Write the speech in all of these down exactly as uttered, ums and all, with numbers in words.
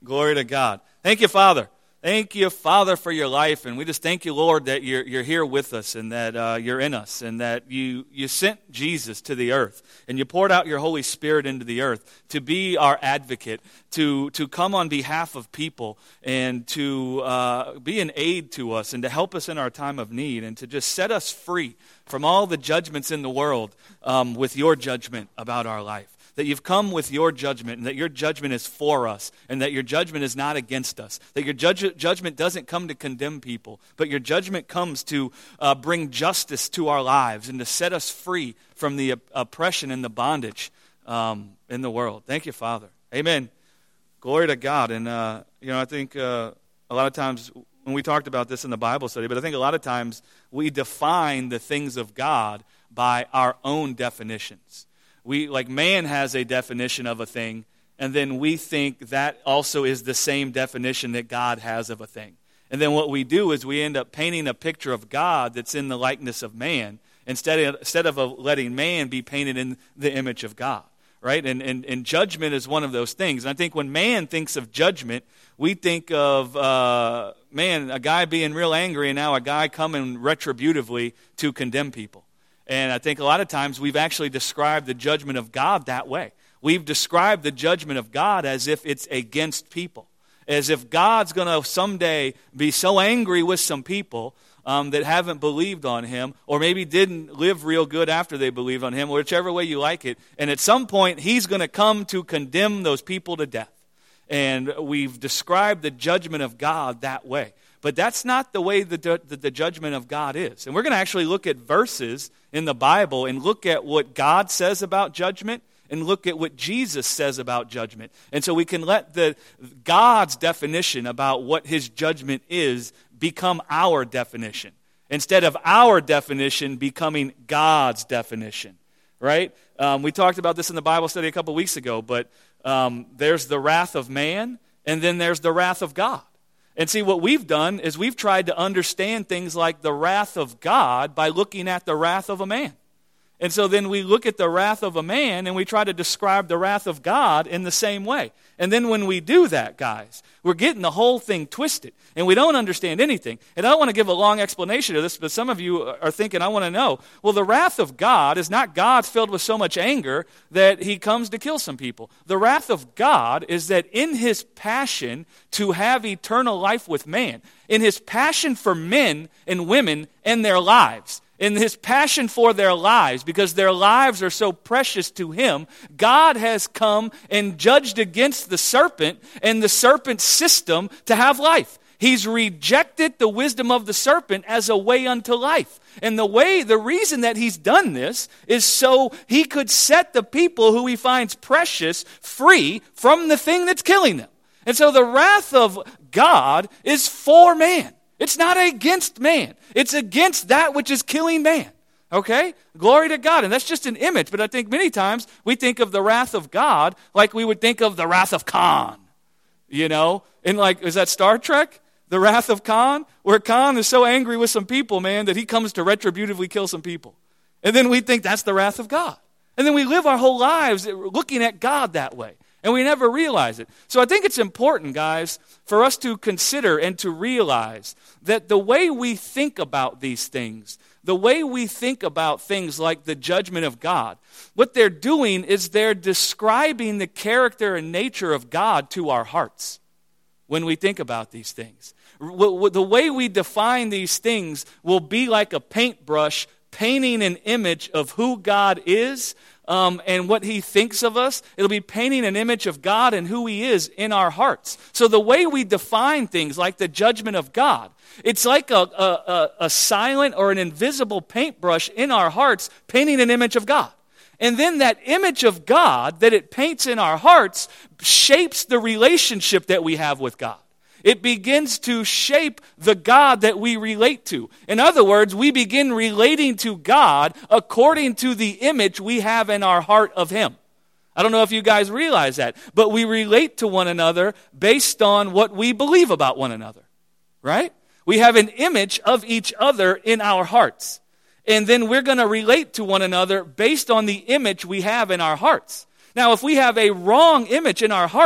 Glory to God. Thank you, Father. Thank you, Father, for your life. And we just thank you, Lord, that you're, you're here with us and that uh, you're in us and that you, you sent Jesus to the earth and you poured out your Holy Spirit into the earth to be our advocate, to, to come on behalf of people and to uh, be an aid to us and to help us in our time of need and to just set us free from all the judgments in the world um, with your judgment about our life. That you've come with your judgment and that your judgment is for us and that your judgment is not against us. That your judge- judgment doesn't come to condemn people, but your judgment comes to uh, bring justice to our lives and to set us free from the op- oppression and the bondage um, in the world. Thank you, Father. Amen. Glory to God. And, uh, you know, I think uh, a lot of times when we talked about this in the Bible study, but I think a lot of times we define the things of God by our own definitions. We, like man has a definition of a thing, and then we think that also is the same definition that God has of a thing. And then what we do is we end up painting a picture of God that's in the likeness of man, instead of, instead of letting man be painted in the image of God, right? And, and, and judgment is one of those things. And I think when man thinks of judgment, we think of, uh, man, a guy being real angry and now a guy coming retributively to condemn people. And I think a lot of times we've actually described the judgment of God that way. We've described the judgment of God as if it's against people, as if God's going to someday be so angry with some people um, that haven't believed on him, or maybe didn't live real good after they believed on him, or whichever way you like it. And at some point, he's going to come to condemn those people to death. And we've described the judgment of God that way. But that's not the way the, the, the judgment of God is. And we're going to actually look at verses in the Bible and look at what God says about judgment and look at what Jesus says about judgment. And so we can let the God's definition about what his judgment is become our definition, instead of our definition becoming God's definition, right? Um, we talked about this in the Bible study a couple weeks ago, but um, there's the wrath of man, and then there's the wrath of God. And see, what we've done is we've tried to understand things like the wrath of God by looking at the wrath of a man. And so then we look at the wrath of a man and we try to describe the wrath of God in the same way. And then when we do that, guys, we're getting the whole thing twisted. And we don't understand anything. And I don't want to give a long explanation of this, but some of you are thinking, I want to know, well, the wrath of God is not God filled with so much anger that he comes to kill some people. The wrath of God is that in his passion to have eternal life with man, in his passion for men and women and their lives, in his passion for their lives, because their lives are so precious to him, God has come and judged against the serpent and the serpent's system to have life. He's rejected the wisdom of the serpent as a way unto life. And the way, the reason that he's done this is so he could set the people who he finds precious free from the thing that's killing them. And so the wrath of God is for man. It's not against man. It's against that which is killing man. Okay? Glory to God. And that's just an image. But I think many times we think of the wrath of God like we would think of the wrath of Khan. You know? And like, is that Star Trek? The wrath of Khan? Where Khan is so angry with some people, man, that he comes to retributively kill some people. And then we think that's the wrath of God. And then we live our whole lives looking at God that way. And we never realize it. So I think it's important, guys, for us to consider and to realize that the way we think about these things, the way we think about things like the judgment of God, what they're doing is they're describing the character and nature of God to our hearts when we think about these things. The way we define these things will be like a paintbrush painting an image of who God is, Um, and what he thinks of us. It'll be painting an image of God and who he is in our hearts. So the way we define things like the judgment of God, it's like a, a, a silent or an invisible paintbrush in our hearts painting an image of God. And then that image of God that it paints in our hearts shapes the relationship that we have with God. It begins to shape the God that we relate to. In other words, we begin relating to God according to the image we have in our heart of him. I don't know if you guys realize that, but we relate to one another based on what we believe about one another, right? We have an image of each other in our hearts. And then we're going to relate to one another based on the image we have in our hearts. Now, if we have a wrong image in our heart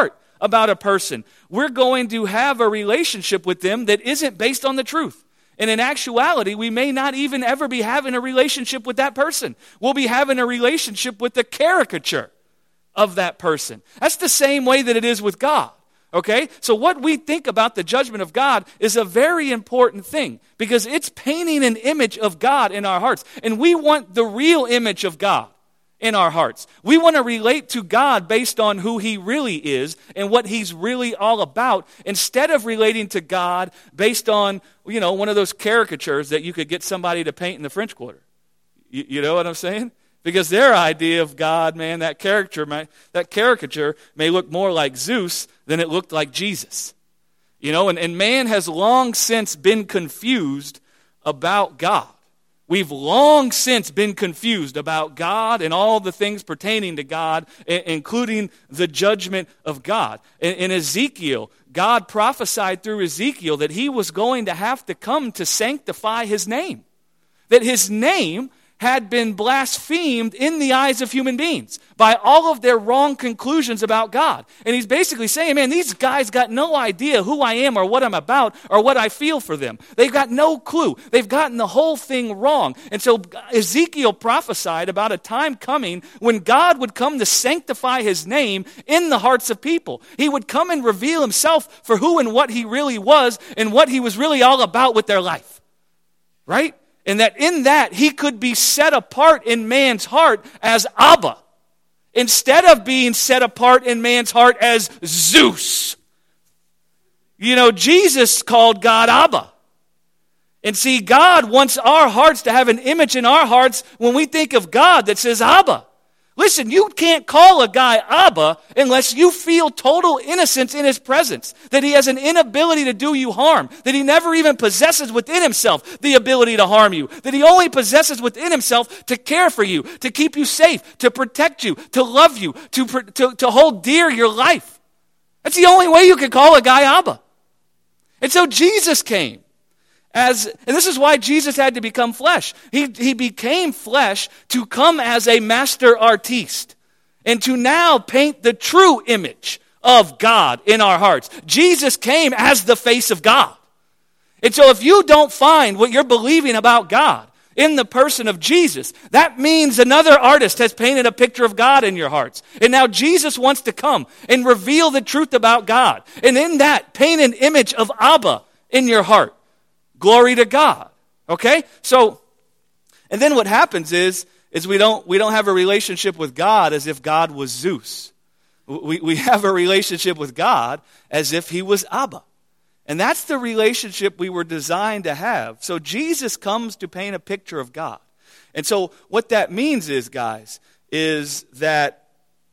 about a person, we're going to have a relationship with them that isn't based on the truth. And in actuality, we may not even ever be having a relationship with that person. We'll be having a relationship with the caricature of that person. That's the same way that it is with God. Okay? So what we think about the judgment of God is a very important thing because it's painting an image of God in our hearts. And we want the real image of God in our hearts. We want to relate to God based on who he really is and what he's really all about instead of relating to God based on, you know, one of those caricatures that you could get somebody to paint in the French Quarter. You, you know what I'm saying? Because their idea of God, man, that caricature, may, that caricature may look more like Zeus than it looked like Jesus. You know, and, and man has long since been confused about God. We've long since been confused about God and all the things pertaining to God, including the judgment of God. In, in Ezekiel, God prophesied through Ezekiel that he was going to have to come to sanctify his name. That his name had been blasphemed in the eyes of human beings by all of their wrong conclusions about God. And he's basically saying, man, these guys got no idea who I am or what I'm about or what I feel for them. They've got no clue. They've gotten the whole thing wrong. And so Ezekiel prophesied about a time coming when God would come to sanctify his name in the hearts of people. He would come and reveal himself for who and what he really was and what he was really all about with their life. Right? And that in that, he could be set apart in man's heart as Abba, instead of being set apart in man's heart as Zeus. You know, Jesus called God Abba. And see, God wants our hearts to have an image in our hearts when we think of God that says Abba. Listen, you can't call a guy Abba unless you feel total innocence in his presence, that he has an inability to do you harm, that he never even possesses within himself the ability to harm you, that he only possesses within himself to care for you, to keep you safe, to protect you, to love you, to, to, to hold dear your life. That's the only way you can call a guy Abba. And so Jesus came. As, and this is why Jesus had to become flesh. He, he became flesh to come as a master artiste and to now paint the true image of God in our hearts. Jesus came as the face of God. And so if you don't find what you're believing about God in the person of Jesus, that means another artist has painted a picture of God in your hearts. And now Jesus wants to come and reveal the truth about God. And in that, paint an image of Abba in your heart. Glory to God. Okay? So, and then what happens is, is we don't, we don't have a relationship with God as if God was Zeus. We, we have a relationship with God as if he was Abba. And that's the relationship we were designed to have. So Jesus comes to paint a picture of God. And so what that means is, guys, is that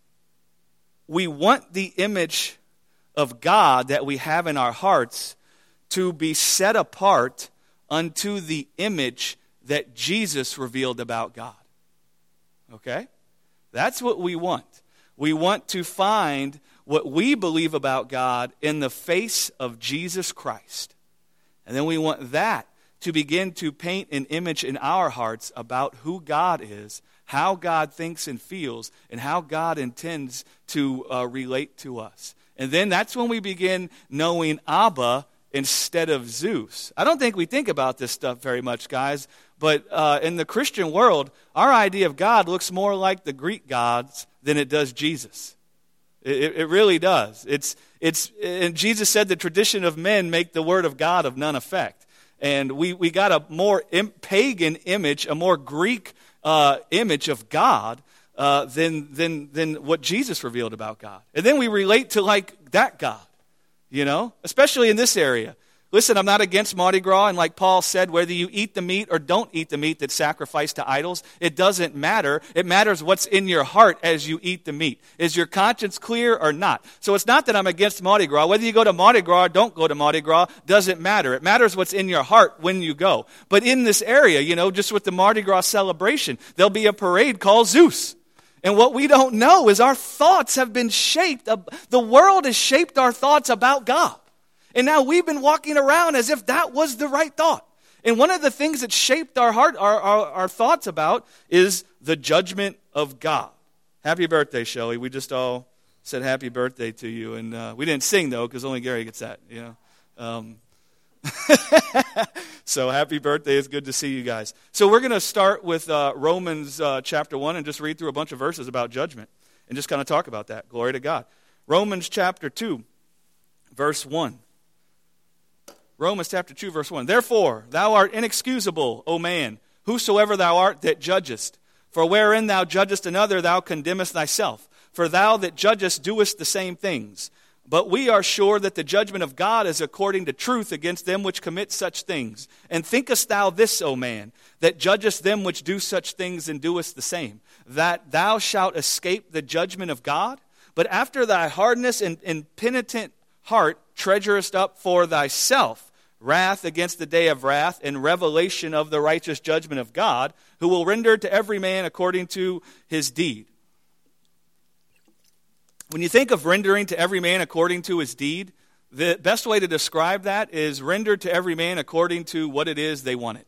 we want the image of God that we have in our hearts to be set apart unto the image that Jesus revealed about God. Okay? That's what we want. We want to find what we believe about God in the face of Jesus Christ. And then we want that to begin to paint an image in our hearts about who God is, how God thinks and feels, and how God intends to uh, relate to us. And then that's when we begin knowing Abba instead of Zeus. I don't think we think about this stuff very much, guys, but uh, in the Christian world, our idea of God looks more like the Greek gods than it does Jesus. It, it really does. It's it's and Jesus said the tradition of men make the word of God of none effect. And we, we got a more im- pagan image, a more Greek uh, image of God uh, than than than what Jesus revealed about God. And then we relate to like that God. You know, especially in this area. Listen, I'm not against Mardi Gras, and like Paul said, whether you eat the meat or don't eat the meat that's sacrificed to idols, it doesn't matter. It matters what's in your heart as you eat the meat. Is your conscience clear or not? So it's not that I'm against Mardi Gras. Whether you go to Mardi Gras or don't go to Mardi Gras doesn't matter. It matters what's in your heart when you go. But in this area, you know, just with the Mardi Gras celebration, there'll be a parade called Zeus. And what we don't know is our thoughts have been shaped. The world has shaped our thoughts about God. And now we've been walking around as if that was the right thought. And one of the things that shaped our heart, our, our, our thoughts about is the judgment of God. Happy birthday, Shelley. We just all said happy birthday to you. And uh, we didn't sing, though, because only Gary gets that, you know. Um, so happy birthday. It's good to see you guys. So we're going to start with uh, Romans uh, chapter one and just read through a bunch of verses about judgment and just kind of talk about that. Glory to God. Romans chapter two, verse one. Romans chapter two, verse one. Therefore, thou art inexcusable, O man, whosoever thou art that judgest. For wherein thou judgest another, thou condemnest thyself. For thou that judgest doest the same things. But we are sure that the judgment of God is according to truth against them which commit such things. And thinkest thou this, O man, that judgest them which do such things and doest the same, that thou shalt escape the judgment of God? But after thy hardness and impenitent heart treasurest up for thyself wrath against the day of wrath and revelation of the righteous judgment of God, who will render to every man according to his deed. When you think of rendering to every man according to his deed, the best way to describe that is render to every man according to what it is they wanted.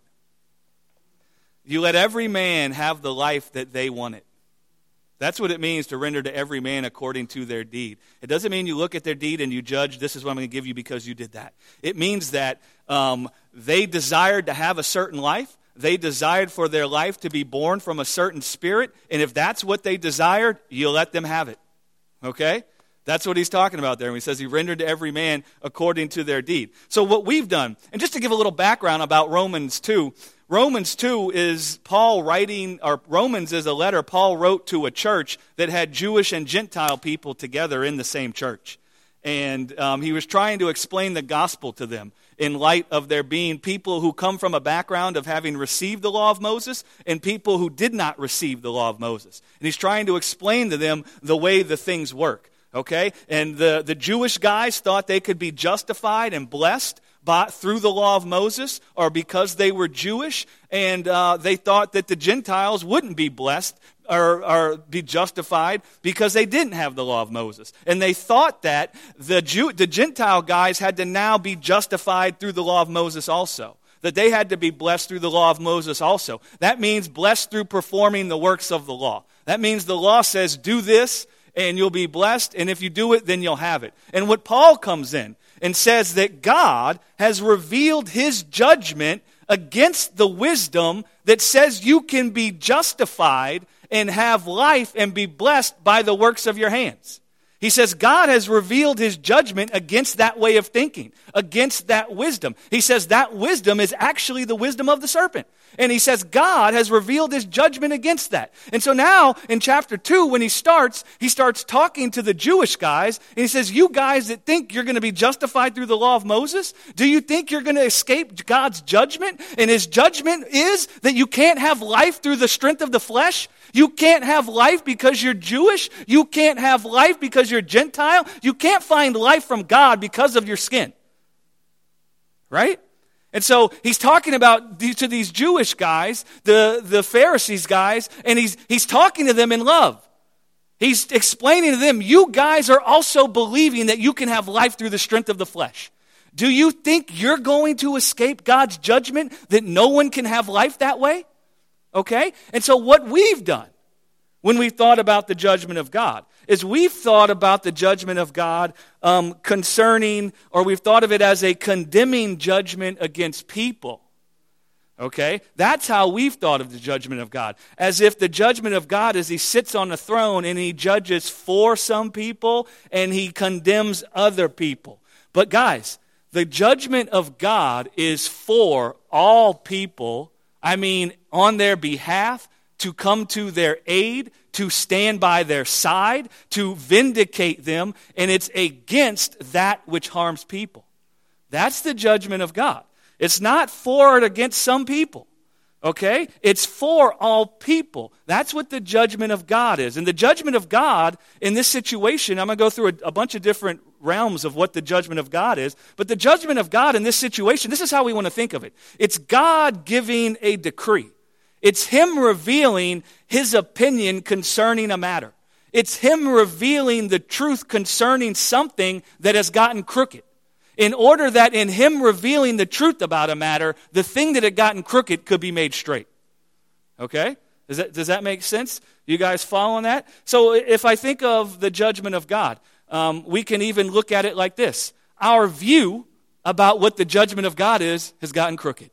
You let every man have the life that they wanted. That's what it means to render to every man according to their deed. It doesn't mean you look at their deed and you judge, this is what I'm going to give you because you did that. It means that um, they desired to have a certain life. They desired for their life to be born from a certain spirit. And if that's what they desired, you let them have it. Okay? That's what he's talking about there. And he says he rendered to every man according to their deed. So what we've done, and just to give a little background about Romans two, Romans two is Paul writing, or Romans is a letter Paul wrote to a church that had Jewish and Gentile people together in the same church. And um, he was trying to explain the gospel to them in light of there being people who come from a background of having received the law of Moses and people who did not receive the law of Moses. And he's trying to explain to them the way the things work. Okay? And the, the Jewish guys thought they could be justified and blessed by, through the law of Moses, or because they were Jewish, and uh, they thought that the Gentiles wouldn't be blessed or, or be justified because they didn't have the law of Moses. And they thought that the Jew, the Gentile guys had to now be justified through the law of Moses also. That they had to be blessed through the law of Moses also. That means blessed through performing the works of the law. That means the law says, do this, and you'll be blessed, and if you do it, then you'll have it. And what Paul comes in and says that God has revealed his judgment against the wisdom that says you can be justified and have life and be blessed by the works of your hands. He says God has revealed his judgment against that way of thinking, against that wisdom. He says that wisdom is actually the wisdom of the serpent. And he says God has revealed his judgment against that. And so now in chapter two, when he starts, he starts talking to the Jewish guys. And he says, you guys that think you're going to be justified through the law of Moses, do you think you're going to escape God's judgment? And his judgment is that you can't have life through the strength of the flesh. You can't have life because you're Jewish. You can't have life because you're Gentile. You can't find life from God because of your skin. Right? And so he's talking about these, to these Jewish guys, the, the Pharisees guys, and he's, he's talking to them in love. He's explaining to them, you guys are also believing that you can have life through the strength of the flesh. Do you think you're going to escape God's judgment that no one can have life that way? Okay? And so what we've done when we've thought about the judgment of God is we've thought about the judgment of God um, concerning, or we've thought of it as a condemning judgment against people. Okay? That's how we've thought of the judgment of God. As if the judgment of God is he sits on a throne and he judges for some people and he condemns other people. But guys, the judgment of God is for all people. I mean, on their behalf, to come to their aid, to stand by their side, to vindicate them, and it's against that which harms people. That's the judgment of God. It's not for or against some people, okay? It's for all people. That's what the judgment of God is. And the judgment of God in this situation, I'm going to go through a, a bunch of different realms of what the judgment of God is, but the judgment of God in this situation, this is how we want to think of it. It's God giving a decree. It's him revealing his opinion concerning a matter. It's him revealing the truth concerning something that has gotten crooked. In order that in him revealing the truth about a matter, the thing that had gotten crooked could be made straight. Okay? Does that, does that make sense? You guys following that? So if I think of the judgment of God, um, we can even look at it like this. Our view about what the judgment of God is has gotten crooked.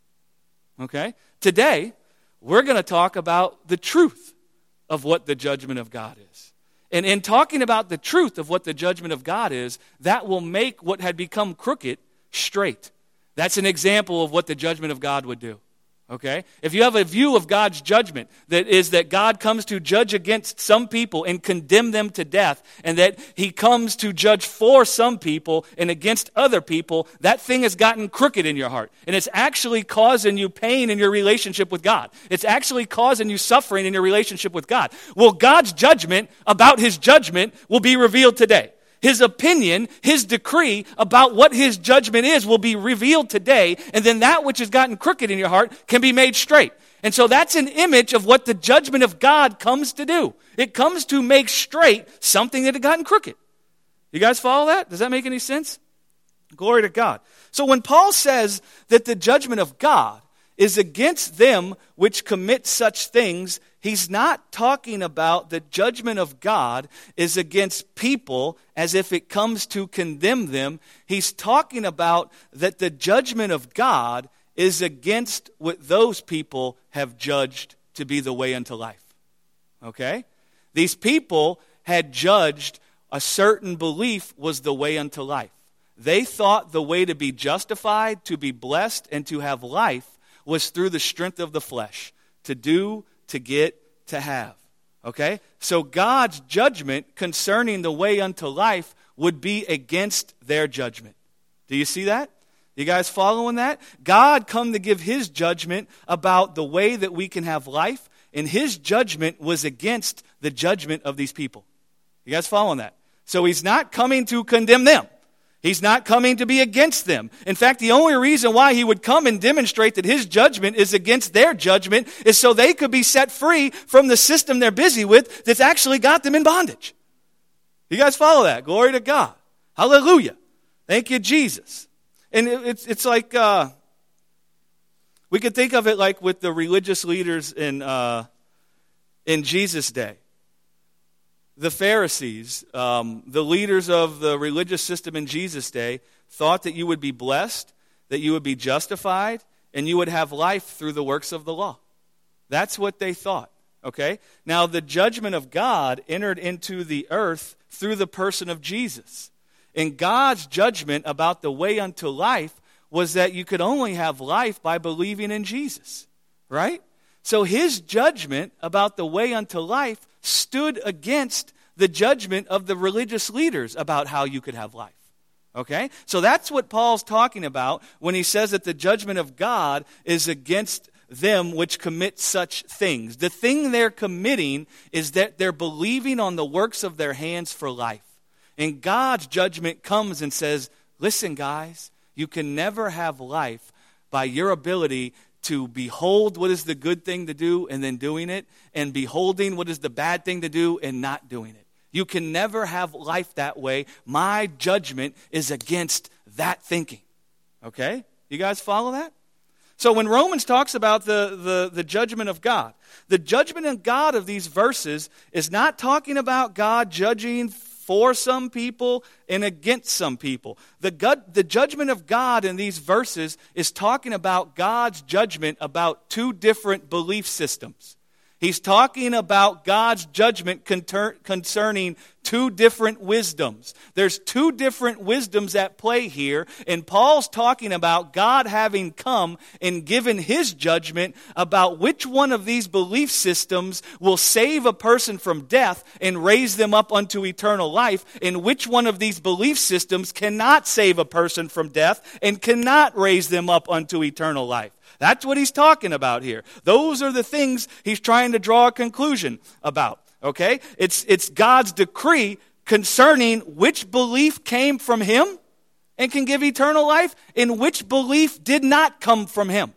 Okay? Today, we're going to talk about the truth of what the judgment of God is. And in talking about the truth of what the judgment of God is, that will make what had become crooked straight. That's an example of what the judgment of God would do. Okay? If you have a view of God's judgment that is that God comes to judge against some people and condemn them to death, and that he comes to judge for some people and against other people, that thing has gotten crooked in your heart. And it's actually causing you pain in your relationship with God. It's actually causing you suffering in your relationship with God. Well, God's judgment about his judgment will be revealed today. His opinion, his decree about what his judgment is will be revealed today, and then that which has gotten crooked in your heart can be made straight. And so that's an image of what the judgment of God comes to do. It comes to make straight something that had gotten crooked. You guys follow that? Does that make any sense? Glory to God. So when Paul says that the judgment of God is against them which commit such things, he's not talking about the judgment of God is against people as if it comes to condemn them. He's talking about that the judgment of God is against what those people have judged to be the way unto life. Okay? These people had judged a certain belief was the way unto life. They thought the way to be justified, to be blessed, and to have life was through the strength of the flesh, to do, to get, to have. Okay? So God's judgment concerning the way unto life would be against their judgment. Do you see that? You guys following that? God come to give his judgment about the way that we can have life, and his judgment was against the judgment of these people. You guys following that? So he's not coming to condemn them. He's not coming to be against them. In fact, the only reason why he would come and demonstrate that his judgment is against their judgment is so they could be set free from the system they're busy with that's actually got them in bondage. You guys follow that? Glory to God. Hallelujah. Thank you, Jesus. And it's it's like, uh, we could think of it like with the religious leaders in uh, in Jesus' day. The Pharisees, um, the leaders of the religious system in Jesus' day, thought that you would be blessed, that you would be justified, and you would have life through the works of the law. That's what they thought, okay? Now, the judgment of God entered into the earth through the person of Jesus. And God's judgment about the way unto life was that you could only have life by believing in Jesus, right? So his judgment about the way unto life stood against the judgment of the religious leaders about how you could have life. Okay? So that's what Paul's talking about when he says that the judgment of God is against them which commit such things. The thing they're committing is that they're believing on the works of their hands for life. And God's judgment comes and says, listen, guys, you can never have life by your ability to behold what is the good thing to do and then doing it, and beholding what is the bad thing to do and not doing it. You can never have life that way. My judgment is against that thinking. Okay? You guys follow that? So when Romans talks about the, the, the judgment of God, the judgment of God of these verses is not talking about God judging for some people and against some people. The, God, the judgment of God in these verses is talking about God's judgment about two different belief systems. He's talking about God's judgment concerning two different wisdoms. There's two different wisdoms at play here, and Paul's talking about God having come and given his judgment about which one of these belief systems will save a person from death and raise them up unto eternal life, and which one of these belief systems cannot save a person from death and cannot raise them up unto eternal life. That's what he's talking about here. Those are the things he's trying to draw a conclusion about. Okay? It's, it's God's decree concerning which belief came from him and can give eternal life, and which belief did not come from him.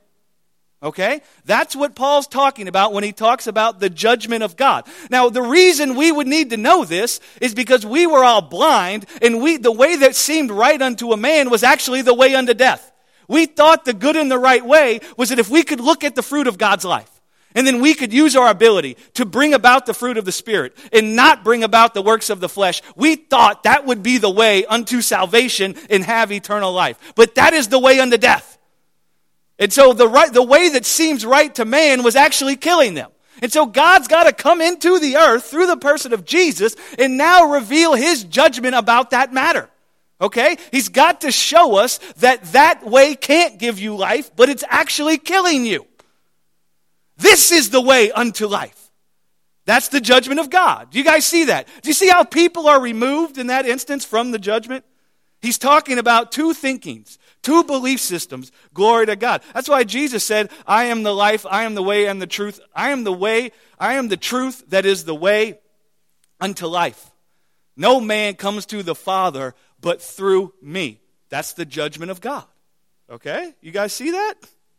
Okay? That's what Paul's talking about when he talks about the judgment of God. Now, the reason we would need to know this is because we were all blind, and we the way that seemed right unto a man was actually the way unto death. We thought the good and the right way was that if we could look at the fruit of God's life, And then we could use our ability to bring about the fruit of the Spirit and not bring about the works of the flesh. We thought that would be the way unto salvation and have eternal life. But that is the way unto death. And so the right, the way that seems right to man was actually killing them. And so God's got to come into the earth through the person of Jesus and now reveal his judgment about that matter. Okay? He's got to show us that that way can't give you life, but it's actually killing you. This is the way unto life. That's the judgment of God. Do you guys see that? Do you see how people are removed in that instance from the judgment? He's talking about two thinkings, two belief systems. Glory to God. That's why Jesus said, I am the life, I am the way and the truth. I am the way, I am the truth that is the way unto life. No man comes to the Father but through me. That's the judgment of God. Okay? You guys see that?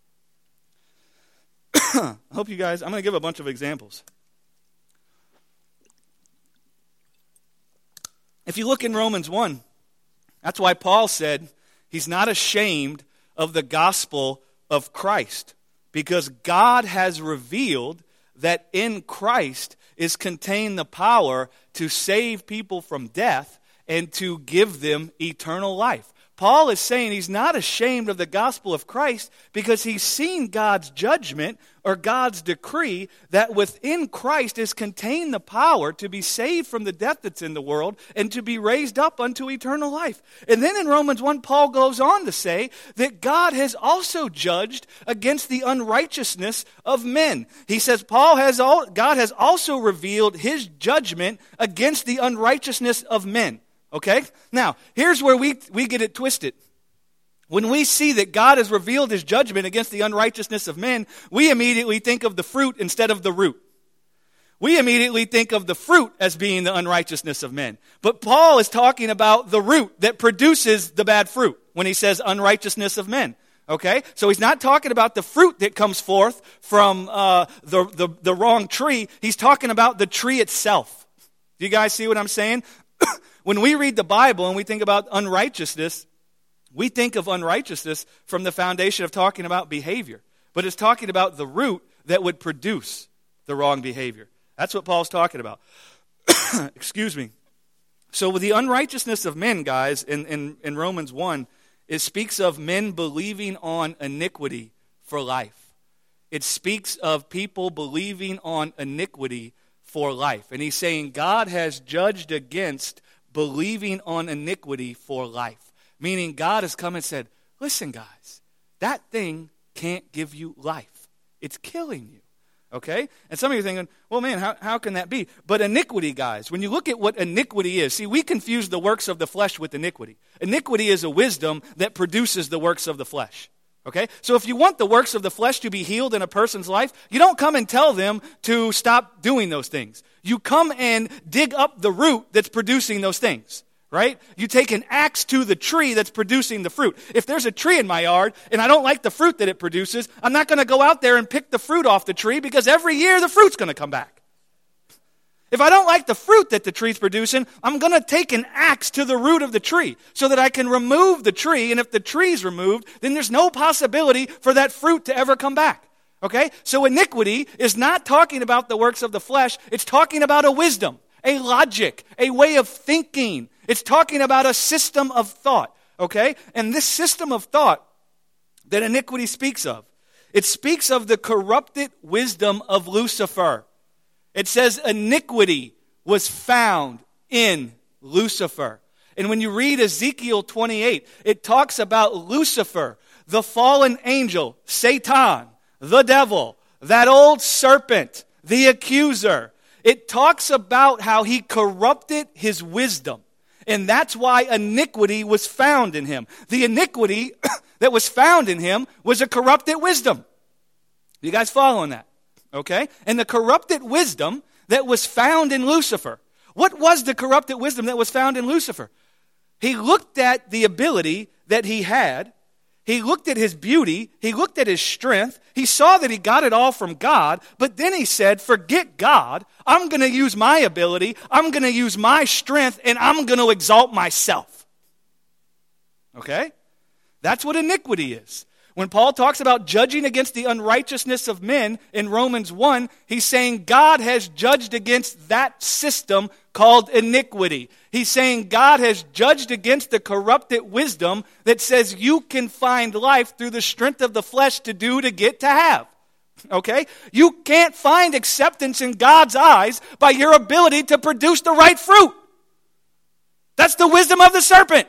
I hope you guys, I'm going to give a bunch of examples. If you look in Romans one, that's why Paul said he's not ashamed of the gospel of Christ, because God has revealed that in Christ is contained the power to save people from death and to give them eternal life. Paul is saying he's not ashamed of the gospel of Christ because he's seen God's judgment or God's decree that within Christ is contained the power to be saved from the death that's in the world and to be raised up unto eternal life. And then in Romans one, Paul goes on to say that God has also judged against the unrighteousness of men. He says Paul has all, God has also revealed his judgment against the unrighteousness of men. Okay? Now, here's where we, we get it twisted. When we see that God has revealed his judgment against the unrighteousness of men, we immediately think of the fruit instead of the root. We immediately think of the fruit as being the unrighteousness of men. But Paul is talking about the root that produces the bad fruit when he says unrighteousness of men. Okay? So he's not talking about the fruit that comes forth from uh, the, the, the wrong tree. He's talking about the tree itself. Do you guys see what I'm saying? When we read the Bible and we think about unrighteousness, we think of unrighteousness from the foundation of talking about behavior. But it's talking about the root that would produce the wrong behavior. That's what Paul's talking about. Excuse me. So with the unrighteousness of men, guys, in, in, in Romans one, it speaks of men believing on iniquity for life. It speaks of people believing on iniquity for life. And he's saying God has judged against believing on iniquity for life. Meaning God has come and said, listen guys, that thing can't give you life. It's killing you. Okay? And some of you are thinking, well man, how, how can that be? But iniquity, guys, when you look at what iniquity is, see, we confuse the works of the flesh with iniquity. Iniquity is a wisdom that produces the works of the flesh. Okay? So if you want the works of the flesh to be healed in a person's life, you don't come and tell them to stop doing those things. You come and dig up the root that's producing those things, right? You take an axe to the tree that's producing the fruit. If there's a tree in my yard and I don't like the fruit that it produces, I'm not going to go out there and pick the fruit off the tree because every year the fruit's going to come back. If I don't like the fruit that the tree's producing, I'm going to take an axe to the root of the tree so that I can remove the tree. And if the tree's removed, then there's no possibility for that fruit to ever come back. Okay? So iniquity is not talking about the works of the flesh. It's talking about a wisdom, a logic, a way of thinking. It's talking about a system of thought. Okay? And this system of thought that iniquity speaks of, it speaks of the corrupted wisdom of Lucifer. It says iniquity was found in Lucifer. And when you read Ezekiel twenty-eight, it talks about Lucifer, the fallen angel, Satan, the devil, that old serpent, the accuser. It talks about how he corrupted his wisdom. And that's why iniquity was found in him. The iniquity that was found in him was a corrupted wisdom. You guys following that? Okay? And the corrupted wisdom that was found in Lucifer. What was the corrupted wisdom that was found in Lucifer? He looked at the ability that he had. He looked at his beauty. He looked at his strength. He saw that he got it all from God. But then he said, forget God. I'm going to use my ability. I'm going to use my strength. And I'm going to exalt myself. Okay? That's what iniquity is. When Paul talks about judging against the unrighteousness of men in Romans one, he's saying God has judged against that system called iniquity. He's saying God has judged against the corrupted wisdom that says you can find life through the strength of the flesh to do, to get, to have. Okay? You can't find acceptance in God's eyes by your ability to produce the right fruit. That's the wisdom of the serpent.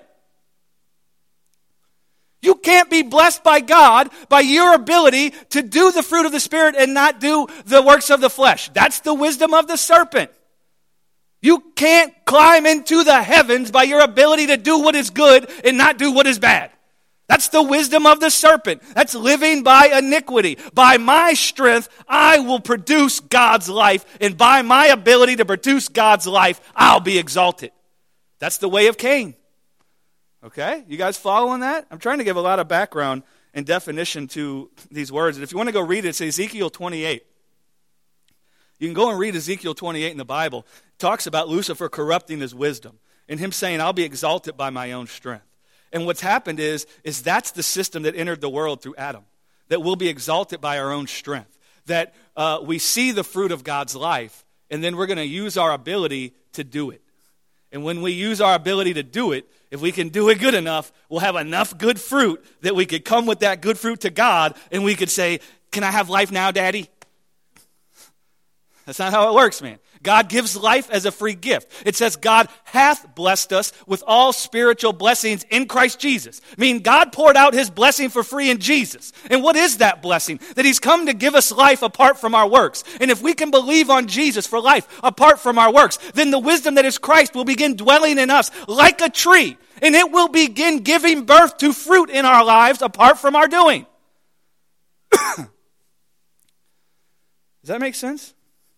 You can't be blessed by God by your ability to do the fruit of the Spirit and not do the works of the flesh. That's the wisdom of the serpent. You can't climb into the heavens by your ability to do what is good and not do what is bad. That's the wisdom of the serpent. That's living by iniquity. By my strength, I will produce God's life, and by my ability to produce God's life, I'll be exalted. That's the way of Cain. Okay? You guys following that? I'm trying to give a lot of background and definition to these words. And if you want to go read it, it's Ezekiel twenty-eight. You can go and read Ezekiel twenty-eight in the Bible. It talks about Lucifer corrupting his wisdom and him saying, I'll be exalted by my own strength. And what's happened is, is that's the system that entered the world through Adam, that we'll be exalted by our own strength, that uh, we see the fruit of God's life, and then we're going to use our ability to do it. And when we use our ability to do it, if we can do it good enough, we'll have enough good fruit that we could come with that good fruit to God, and we could say, can I have life now, Daddy? That's not how it works, man. God gives life as a free gift. It says God hath blessed us with all spiritual blessings in Christ Jesus. I mean, God poured out his blessing for free in Jesus. And what is that blessing? That he's come to give us life apart from our works. And if we can believe on Jesus for life apart from our works, then the wisdom that is Christ will begin dwelling in us like a tree. And it will begin giving birth to fruit in our lives apart from our doing. Does that make sense?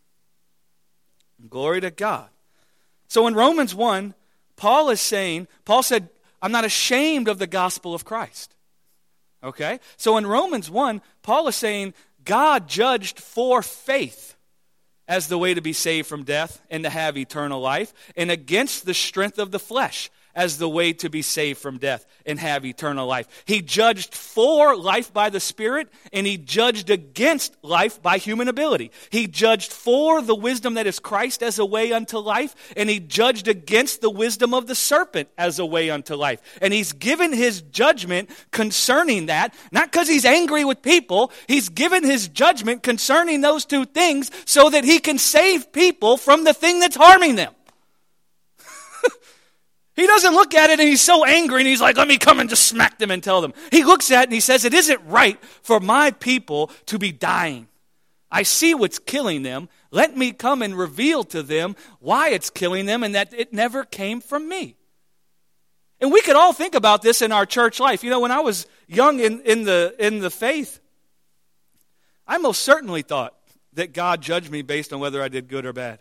Glory to God. So in Romans one, Paul is saying, Paul said, I'm not ashamed of the gospel of Christ. Okay? So in Romans one, Paul is saying, God judged for faith as the way to be saved from death and to have eternal life, and against the strength of the flesh as the way to be saved from death and have eternal life. He judged for life by the Spirit, and he judged against life by human ability. He judged for the wisdom that is Christ as a way unto life, and he judged against the wisdom of the serpent as a way unto life. And he's given his judgment concerning that, not because he's angry with people. He's given his judgment concerning those two things so that he can save people from the thing that's harming them. He doesn't look at it and he's so angry and he's like, let me come and just smack them and tell them. He looks at it and he says, it isn't right for my people to be dying. I see what's killing them. Let me come and reveal to them why it's killing them and that it never came from me. And we could all think about this in our church life. You know, when I was young in, in the in the faith, I most certainly thought that God judged me based on whether I did good or bad.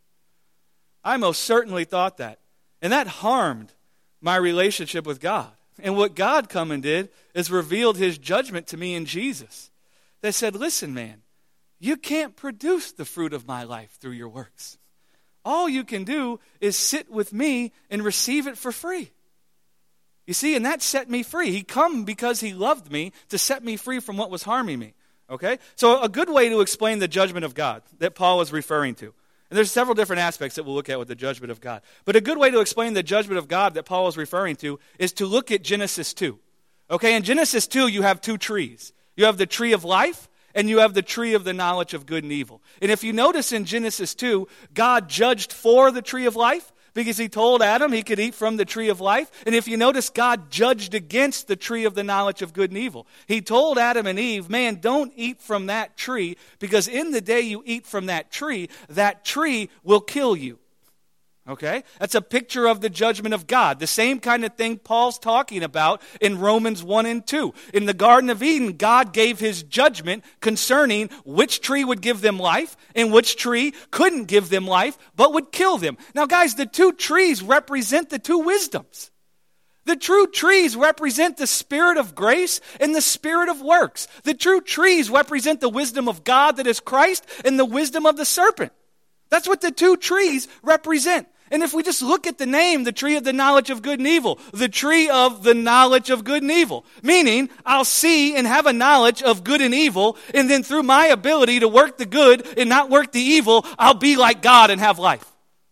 I most certainly thought that. And that harmed my relationship with God. And what God come and did is revealed his judgment to me in Jesus. That said, listen, man, you can't produce the fruit of my life through your works. All you can do is sit with me and receive it for free. You see, and that set me free. He come because he loved me to set me free from what was harming me. Okay? So a good way to explain the judgment of God that Paul is referring to. And there's several different aspects that we'll look at with the judgment of God. But a good way to explain the judgment of God that Paul is referring to is to look at Genesis two. Okay, in Genesis two, you have two trees. You have the tree of life, and you have the tree of the knowledge of good and evil. And if you notice in Genesis two, God judged for the tree of life, because he told Adam he could eat from the tree of life. And if you notice, God judged against the tree of the knowledge of good and evil. He told Adam and Eve, man, don't eat from that tree, because in the day you eat from that tree, that tree will kill you. Okay? That's a picture of the judgment of God. The same kind of thing Paul's talking about in Romans one and two. In the Garden of Eden, God gave his judgment concerning which tree would give them life and which tree couldn't give them life but would kill them. Now, guys, the two trees represent the two wisdoms. The true trees represent the spirit of grace and the spirit of works. The true trees represent the wisdom of God that is Christ and the wisdom of the serpent. That's what the two trees represent. And if we just look at the name, the tree of the knowledge of good and evil, the tree of the knowledge of good and evil, meaning I'll see and have a knowledge of good and evil, and then through my ability to work the good and not work the evil, I'll be like God and have life.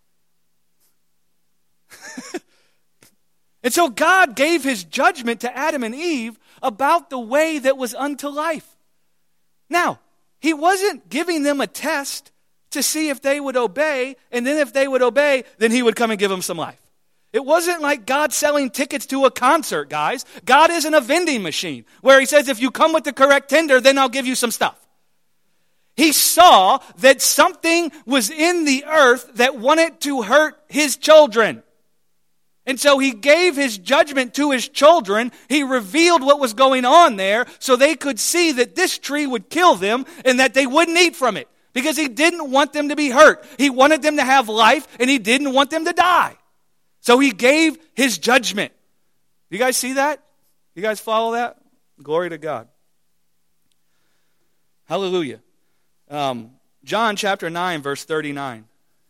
And so God gave his judgment to Adam and Eve about the way that was unto life. Now, he wasn't giving them a test to see if they would obey, and then if they would obey, then he would come and give them some life. It wasn't like God selling tickets to a concert, guys. God isn't a vending machine where he says, if you come with the correct tender, then I'll give you some stuff. He saw that something was in the earth that wanted to hurt his children. And so he gave his judgment to his children. He revealed what was going on there so they could see that this tree would kill them and that they wouldn't eat from it. Because he didn't want them to be hurt. He wanted them to have life, and he didn't want them to die. So he gave his judgment. You guys see that? You guys follow that? Glory to God. Hallelujah. Um, John chapter nine, verse thirty-nine.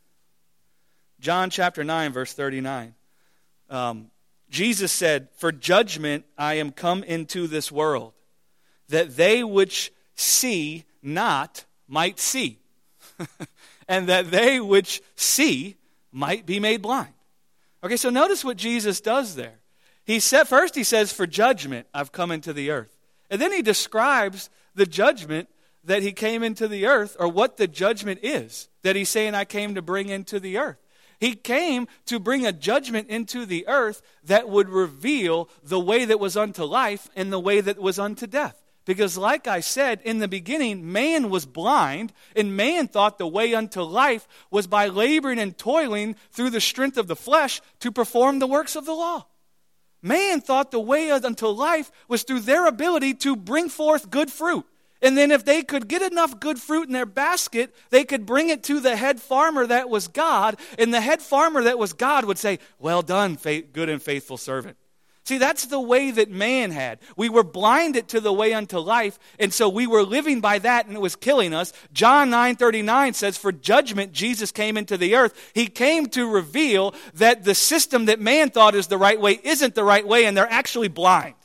John chapter nine, verse thirty-nine. Um, Jesus said, "For judgment I am come into this world, that they which see not might see, and that they which see might be made blind." Okay, so notice what Jesus does there. He said, first he says, "For judgment I've come into the earth." And then he describes the judgment that he came into the earth, or what the judgment is that he's saying I came to bring into the earth. He came to bring a judgment into the earth that would reveal the way that was unto life and the way that was unto death. Because like I said, in the beginning, man was blind, and man thought the way unto life was by laboring and toiling through the strength of the flesh to perform the works of the law. Man thought the way unto life was through their ability to bring forth good fruit. And then if they could get enough good fruit in their basket, they could bring it to the head farmer that was God, and the head farmer that was God would say, "Well done, good and faithful servant." See, that's the way that man had. We were blinded to the way unto life, and so we were living by that, and it was killing us. John nine thirty-nine says, "For judgment Jesus came into the earth." He came to reveal that the system that man thought is the right way isn't the right way, and they're actually blind.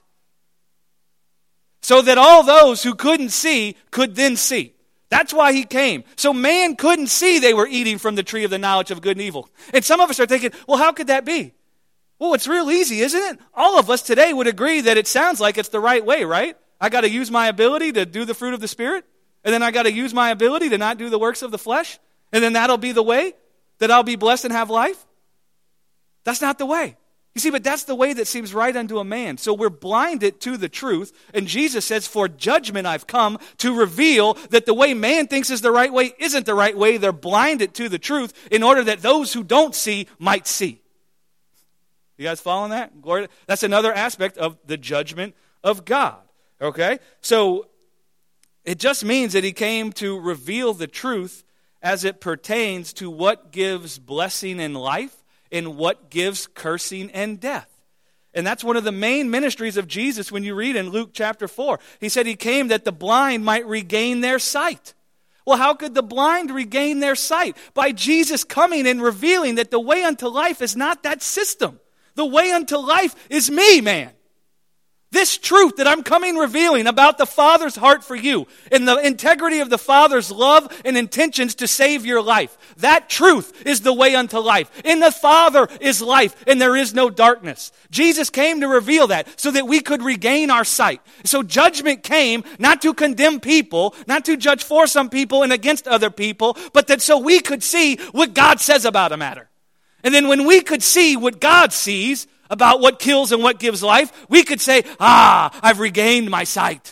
So that all those who couldn't see could then see. That's why he came. So man couldn't see they were eating from the tree of the knowledge of good and evil. And some of us are thinking, well, how could that be? Well, it's real easy, isn't it? All of us today would agree that it sounds like it's the right way, right? I got to use my ability to do the fruit of the Spirit, and then I got to use my ability to not do the works of the flesh, and then that'll be the way that I'll be blessed and have life. That's not the way. You see, but that's the way that seems right unto a man. So we're blinded to the truth, and Jesus says, "For judgment I've come," to reveal that the way man thinks is the right way isn't the right way. They're blinded to the truth in order that those who don't see might see. You guys following that? Glory to, that's another aspect of the judgment of God. Okay? So it just means that he came to reveal the truth as it pertains to what gives blessing and life and what gives cursing and death. And that's one of the main ministries of Jesus when you read in Luke chapter four. He said he came that the blind might regain their sight. Well, how could the blind regain their sight? By Jesus coming and revealing that the way unto life is not that system. The way unto life is me, man. This truth that I'm coming revealing about the Father's heart for you and the integrity of the Father's love and intentions to save your life. That truth is the way unto life. In the Father is life, and there is no darkness. Jesus came to reveal that so that we could regain our sight. So judgment came not to condemn people, not to judge for some people and against other people, but that so we could see what God says about a matter. And then when we could see what God sees about what kills and what gives life, we could say, ah, I've regained my sight.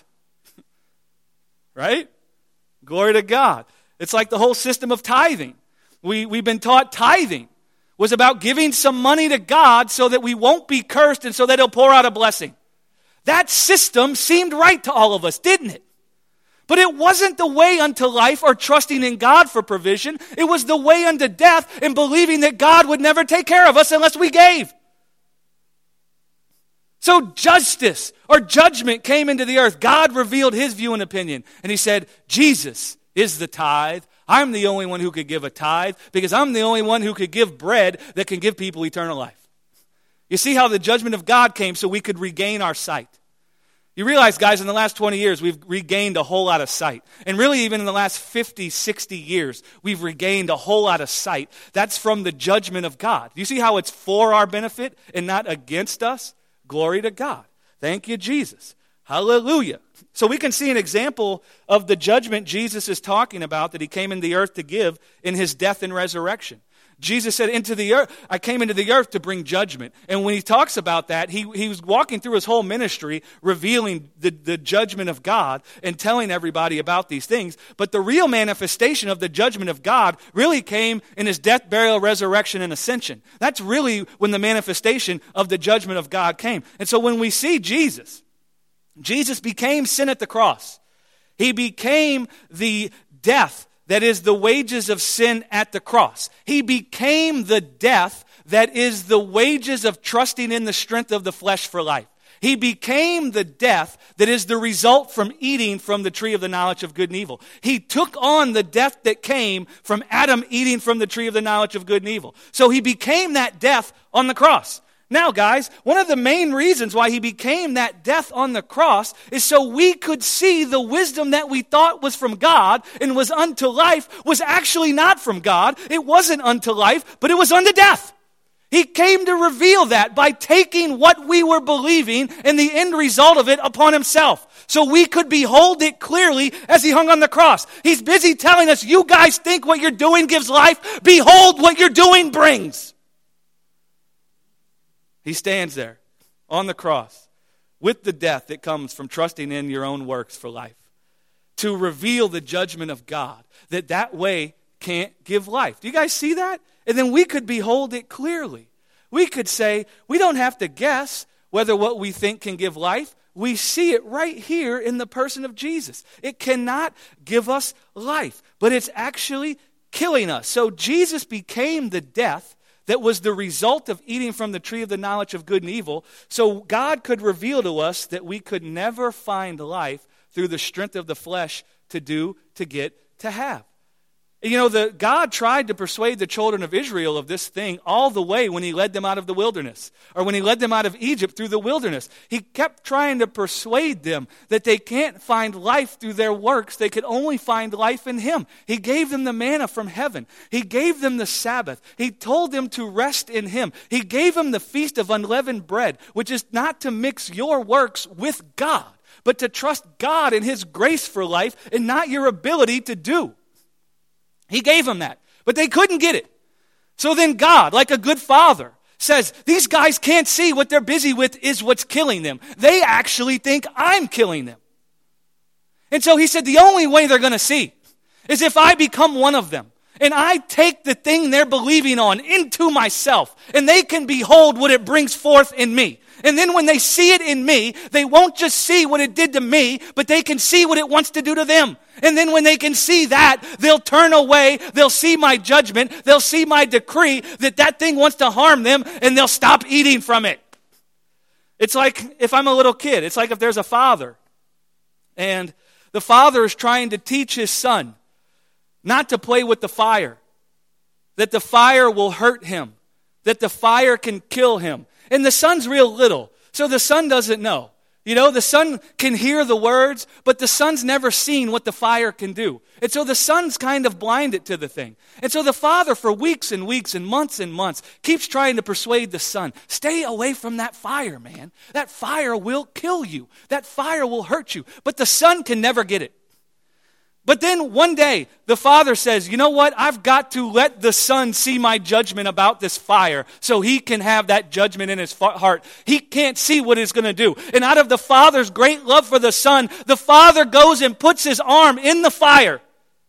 Right? Glory to God. It's like the whole system of tithing. We, we've been taught tithing was about giving some money to God so that we won't be cursed and so that He'll pour out a blessing. That system seemed right to all of us, didn't it? But it wasn't the way unto life or trusting in God for provision. It was the way unto death and believing that God would never take care of us unless we gave. So justice or judgment came into the earth. God revealed His view and opinion. And He said, Jesus is the tithe. I'm the only one who could give a tithe because I'm the only one who could give bread that can give people eternal life. You see how the judgment of God came so we could regain our sight. You realize, guys, in the last twenty years, we've regained a whole lot of sight. And really, even in the last fifty, sixty years, we've regained a whole lot of sight. That's from the judgment of God. You see how it's for our benefit and not against us? Glory to God. Thank you, Jesus. Hallelujah. So we can see an example of the judgment Jesus is talking about that he came into the earth to give in his death and resurrection. Jesus said, into the earth, I came into the earth to bring judgment. And when he talks about that, he, he was walking through his whole ministry, revealing the, the judgment of God and telling everybody about these things. But the real manifestation of the judgment of God really came in his death, burial, resurrection, and ascension. That's really when the manifestation of the judgment of God came. And so when we see Jesus, Jesus became sin at the cross. He became the death that is the wages of sin at the cross. He became the death that is the wages of trusting in the strength of the flesh for life. He became the death that is the result from eating from the tree of the knowledge of good and evil. He took on the death that came from Adam eating from the tree of the knowledge of good and evil. So he became that death on the cross. Now, guys, one of the main reasons why he became that death on the cross is so we could see the wisdom that we thought was from God and was unto life was actually not from God. It wasn't unto life, but it was unto death. He came to reveal that by taking what we were believing and the end result of it upon himself. So we could behold it clearly as he hung on the cross. He's busy telling us, you guys think what you're doing gives life? Behold what you're doing brings. He stands there on the cross with the death that comes from trusting in your own works for life to reveal the judgment of God, that that way can't give life. Do you guys see that? And then we could behold it clearly. We could say, we don't have to guess whether what we think can give life. We see it right here in the person of Jesus. It cannot give us life, but it's actually killing us. So Jesus became the death that was the result of eating from the tree of the knowledge of good and evil, so God could reveal to us that we could never find life through the strength of the flesh to do, to get, to have. You know, the God tried to persuade the children of Israel of this thing all the way when he led them out of the wilderness, or when he led them out of Egypt through the wilderness. He kept trying to persuade them that they can't find life through their works. They could only find life in him. He gave them the manna from heaven. He gave them the Sabbath. He told them to rest in him. He gave them the feast of unleavened bread, which is not to mix your works with God, but to trust God and his grace for life and not your ability to do. He gave them that, but they couldn't get it. So then God, like a good father, says, these guys can't see what they're busy with is what's killing them. They actually think I'm killing them. And so he said, the only way they're going to see is if I become one of them. And I take the thing they're believing on into myself, and they can behold what it brings forth in me. And then when they see it in me, they won't just see what it did to me, but they can see what it wants to do to them. And then when they can see that, they'll turn away, they'll see my judgment, they'll see my decree that that thing wants to harm them, and they'll stop eating from it. It's like if I'm a little kid, it's like if there's a father, and the father is trying to teach his son not to play with the fire, that the fire will hurt him, that the fire can kill him. And the son's real little, so the son doesn't know. You know, the son can hear the words, but the son's never seen what the fire can do. And so the son's kind of blinded to the thing. And so the father, for weeks and weeks and months and months, keeps trying to persuade the son, stay away from that fire, man. That fire will kill you. That fire will hurt you. But the son can never get it. But then one day, the father says, you know what? I've got to let the son see my judgment about this fire so he can have that judgment in his heart. He can't see what it's going to do. And out of the father's great love for the son, the father goes and puts his arm in the fire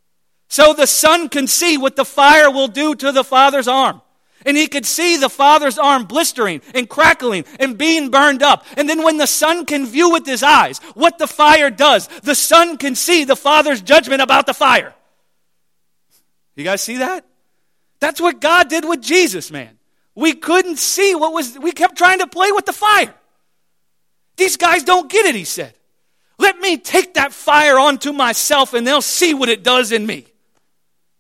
so the son can see what the fire will do to the father's arm. And he could see the father's arm blistering and crackling and being burned up. And then when the son can view with his eyes what the fire does, the son can see the father's judgment about the fire. You guys see that? That's what God did with Jesus, man. We couldn't see what was, we kept trying to play with the fire. These guys don't get it, he said. Let me take that fire onto myself and they'll see what it does in me.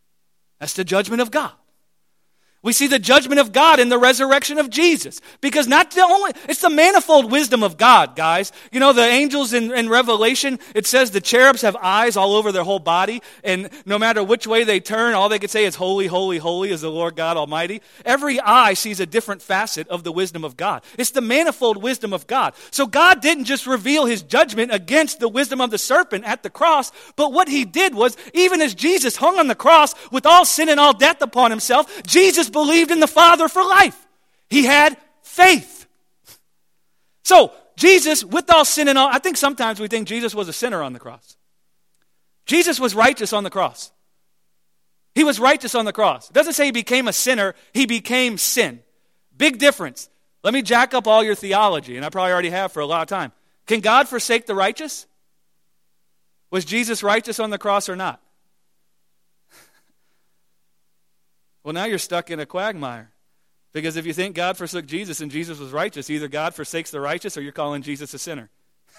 That's the judgment of God. We see the judgment of God in the resurrection of Jesus. Because not the only, it's the manifold wisdom of God, guys. You know, the angels in, in Revelation, it says the cherubs have eyes all over their whole body, and no matter which way they turn, all they can say is, holy, holy, holy is the Lord God Almighty. Every eye sees a different facet of the wisdom of God. It's the manifold wisdom of God. So God didn't just reveal his judgment against the wisdom of the serpent at the cross, but what he did was, even as Jesus hung on the cross with all sin and all death upon himself, Jesus believed in the Father for life. He had faith. So, Jesus, with all sin and all, I think sometimes we think Jesus was a sinner on the cross. Jesus was righteous on the cross. He was righteous on the cross. It doesn't say he became a sinner, he became sin. Big difference. Let me jack up all your theology, and I probably already have for a lot of time. Can God forsake the righteous? Was Jesus righteous on the cross or not? Well, now you're stuck in a quagmire. Because if you think God forsook Jesus and Jesus was righteous, either God forsakes the righteous or you're calling Jesus a sinner.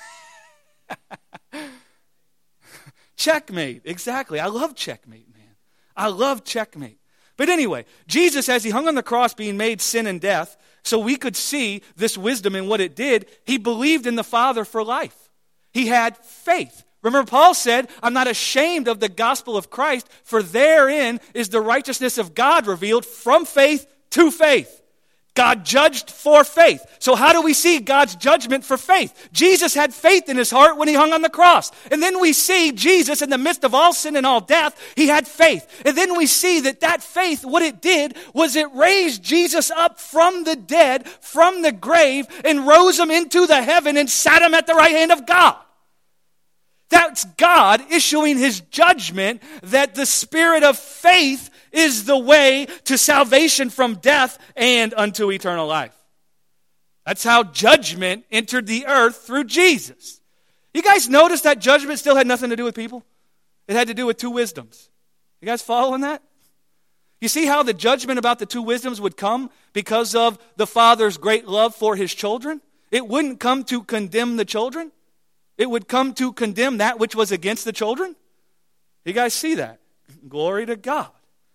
Checkmate. Exactly. I love checkmate, man. I love checkmate. But anyway, Jesus, as he hung on the cross being made sin and death, so we could see this wisdom in what it did, he believed in the Father for life. He had faith. Remember, Paul said, I'm not ashamed of the gospel of Christ, for therein is the righteousness of God revealed from faith to faith. God judged for faith. So how do we see God's judgment for faith? Jesus had faith in his heart when he hung on the cross. And then we see Jesus in the midst of all sin and all death, he had faith. And then we see that that faith, what it did was it raised Jesus up from the dead, from the grave, and rose him into the heaven and sat him at the right hand of God. That's God issuing his judgment that the spirit of faith is the way to salvation from death and unto eternal life. That's how judgment entered the earth through Jesus. You guys notice that judgment still had nothing to do with people? It had to do with two wisdoms. You guys following that? You see how the judgment about the two wisdoms would come because of the Father's great love for his children? It wouldn't come to condemn the children. It would come to condemn that which was against the children. You guys see that? Glory to God.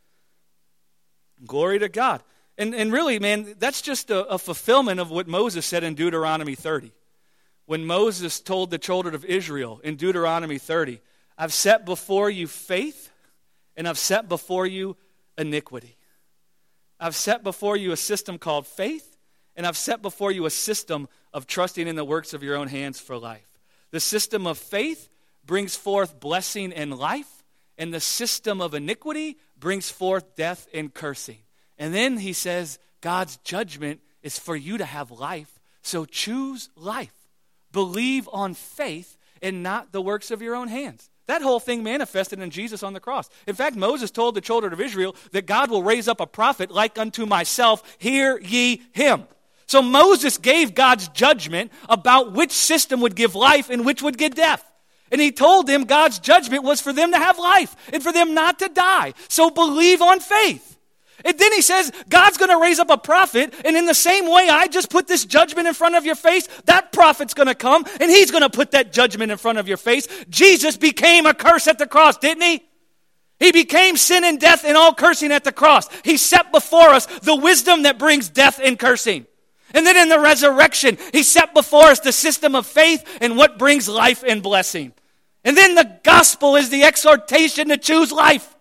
Glory to God. And, and really, man, that's just a, a fulfillment of what Moses said in Deuteronomy thirty. When Moses told the children of Israel in Deuteronomy thirty, I've set before you faith and I've set before you iniquity. I've set before you a system called faith and I've set before you a system of trusting in the works of your own hands for life. The system of faith brings forth blessing and life, and the system of iniquity brings forth death and cursing. And then he says, God's judgment is for you to have life, so choose life. Believe on faith and not the works of your own hands. That whole thing manifested in Jesus on the cross. In fact, Moses told the children of Israel that God will raise up a prophet like unto myself, hear ye him. So Moses gave God's judgment about which system would give life and which would give death. And he told them God's judgment was for them to have life and for them not to die. So believe on faith. And then he says, God's going to raise up a prophet, and in the same way I just put this judgment in front of your face, that prophet's going to come, and he's going to put that judgment in front of your face. Jesus became a curse at the cross, didn't he? He became sin and death and all cursing at the cross. He set before us the wisdom that brings death and cursing. And then in the resurrection, he set before us the system of faith and what brings life and blessing. And then the gospel is the exhortation to choose life.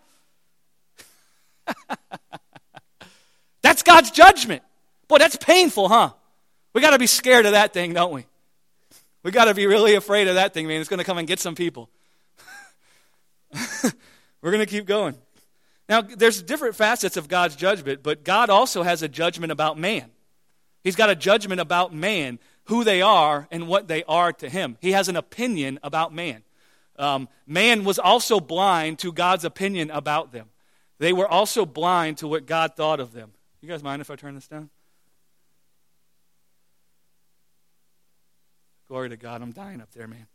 That's God's judgment. Boy, that's painful, huh? We got to be scared of that thing, don't we? We got to be really afraid of that thing, man. It's going to come and get some people. We're going to keep going. Now, there's different facets of God's judgment, but God also has a judgment about man. He's got a judgment about man, who they are and what they are to him. He has an opinion about man. Um, man was also blind to God's opinion about them. They were also blind to what God thought of them. You guys mind if I turn this down? Glory to God, I'm dying up there, man.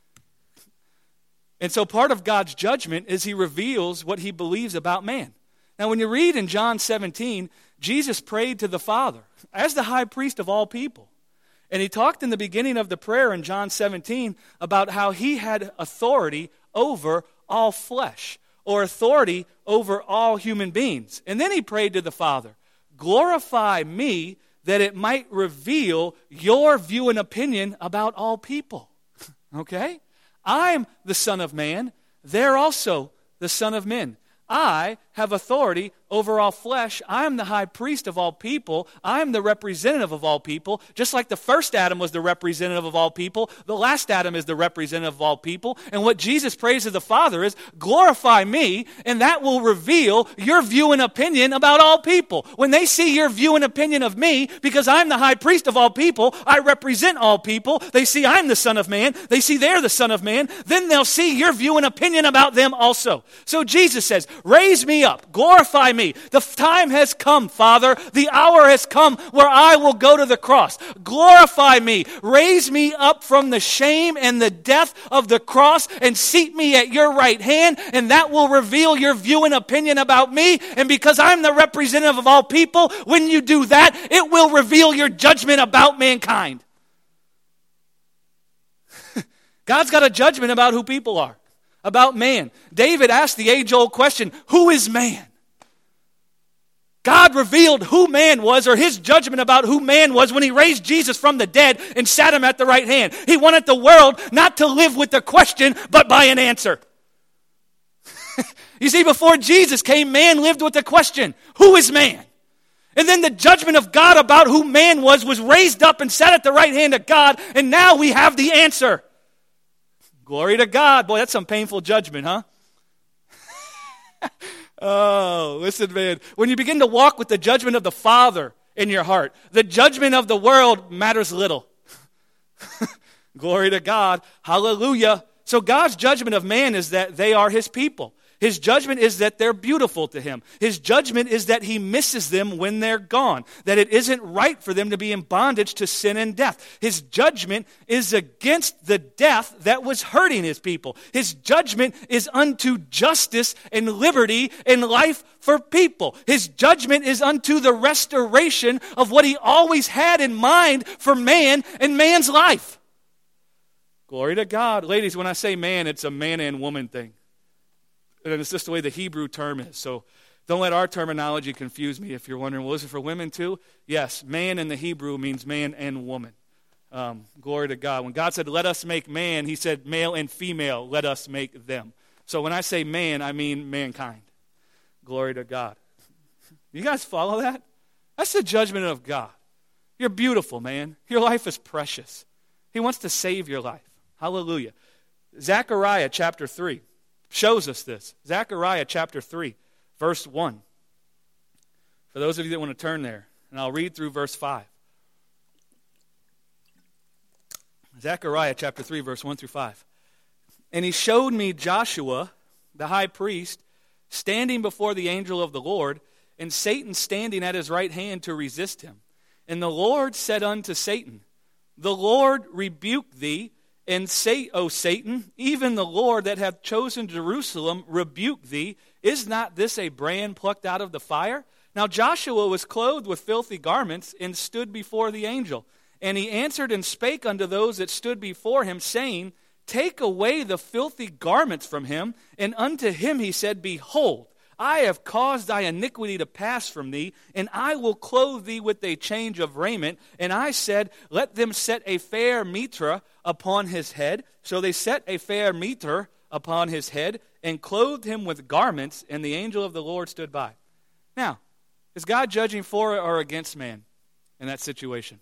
And so part of God's judgment is he reveals what he believes about man. Now when you read in John seventeen, Jesus prayed to the Father as the high priest of all people. And he talked in the beginning of the prayer in John seventeen about how he had authority over all flesh, or authority over all human beings. And then he prayed to the Father, glorify me that it might reveal your view and opinion about all people. Okay? I'm the Son of Man. They're also the Son of Men. I have authority over all flesh. I am the high priest of all people. I am the representative of all people. Just like the first Adam was the representative of all people, the last Adam is the representative of all people. And what Jesus prays to the Father is, glorify me, and that will reveal your view and opinion about all people. When they see your view and opinion of me, because I'm the high priest of all people, I represent all people, they see I'm the Son of Man, they see they're the Son of Man, then they'll see your view and opinion about them also. So Jesus says, raise me up, glorify me. The time has come, Father. The hour has come where I will go to the cross. Glorify me. Raise me up from the shame and the death of the cross and seat me at your right hand, and that will reveal your view and opinion about me. And because I'm the representative of all people, when you do that, it will reveal your judgment about mankind. God's got a judgment about who people are, about man. David asked the age-old question, who is man? God revealed who man was, or his judgment about who man was, when he raised Jesus from the dead and sat him at the right hand. He wanted the world not to live with the question, but by an answer. You see, before Jesus came, man lived with the question, who is man? And then the judgment of God about who man was was raised up and sat at the right hand of God, and now we have the answer. Glory to God. Boy, that's some painful judgment, huh? Oh, listen, man. When you begin to walk with the judgment of the Father in your heart, the judgment of the world matters little. Glory to God. Hallelujah. So God's judgment of man is that they are his people. His judgment is that they're beautiful to him. His judgment is that he misses them when they're gone, that it isn't right for them to be in bondage to sin and death. His judgment is against the death that was hurting his people. His judgment is unto justice and liberty and life for people. His judgment is unto the restoration of what he always had in mind for man and man's life. Glory to God. Ladies, when I say man, it's a man and woman thing. And it's just the way the Hebrew term is. So don't let our terminology confuse me if you're wondering, well, is it for women too? Yes, man in the Hebrew means man and woman. Um, glory to God. When God said, let us make man, he said, male and female, let us make them. So when I say man, I mean mankind. Glory to God. You guys follow that? That's the judgment of God. You're beautiful, man. Your life is precious. He wants to save your life. Hallelujah. Zechariah chapter three. Shows us this. Zechariah chapter three, verse one. For those of you that want to turn there, and I'll read through verse five. Zechariah chapter three, verse one through five. And he showed me Joshua, the high priest, standing before the angel of the Lord, and Satan standing at his right hand to resist him. And the Lord said unto Satan, the Lord rebuke thee, and say, O Satan, even the Lord that hath chosen Jerusalem rebuke thee. Is not this a brand plucked out of the fire? Now Joshua was clothed with filthy garments, and stood before the angel. And he answered and spake unto those that stood before him, saying, take away the filthy garments from him. And unto him he said, behold, I have caused thy iniquity to pass from thee, and I will clothe thee with a change of raiment. And I said, let them set a fair mitre upon his head. So they set a fair mitre upon his head, and clothed him with garments, and the angel of the Lord stood by. Now, is God judging for or against man in that situation?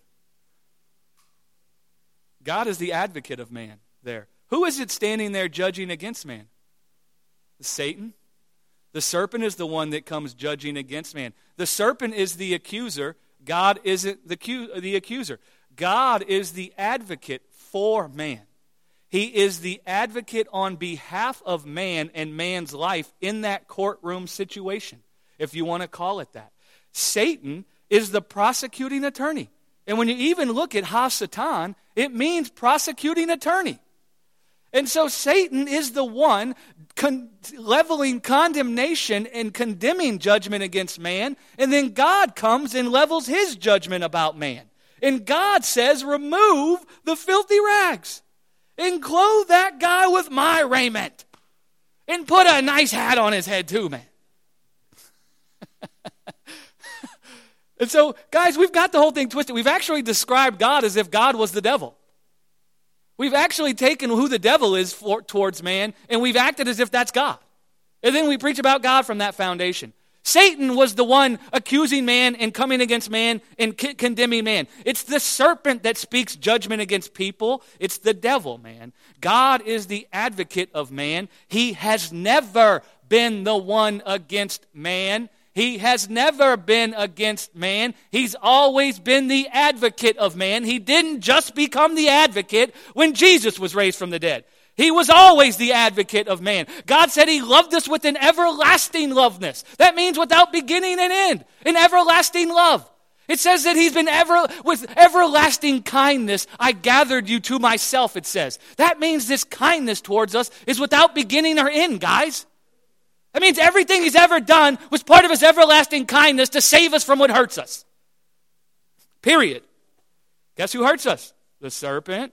God is the advocate of man there. Who is it standing there judging against man? Satan? The serpent is the one that comes judging against man. The serpent is the accuser. God isn't the, the accuser. God is the advocate for man. He is the advocate on behalf of man and man's life in that courtroom situation, if you want to call it that. Satan is the prosecuting attorney. And when you even look at Ha-Satan, it means prosecuting attorney. And so Satan is the one con- leveling condemnation and condemning judgment against man, and then God comes and levels his judgment about man. And God says, remove the filthy rags and clothe that guy with my raiment. And put a nice hat on his head too, man. And so, guys, we've got the whole thing twisted. We've actually described God as if God was the devil. We've actually taken who the devil is for, towards man, and we've acted as if that's God. And then we preach about God from that foundation. Satan was the one accusing man and coming against man and c- condemning man. It's the serpent that speaks judgment against people. It's the devil, man. God is the advocate of man. He has never been the one against man. He has never been against man. He's always been the advocate of man. He didn't just become the advocate when Jesus was raised from the dead. He was always the advocate of man. God said he loved us with an everlasting loveness. That means without beginning and end. An everlasting love. It says that he's been ever, with everlasting kindness, I gathered you to myself, it says. That means this kindness towards us is without beginning or end, guys. That means everything he's ever done was part of his everlasting kindness to save us from what hurts us. Period. Guess who hurts us? The serpent.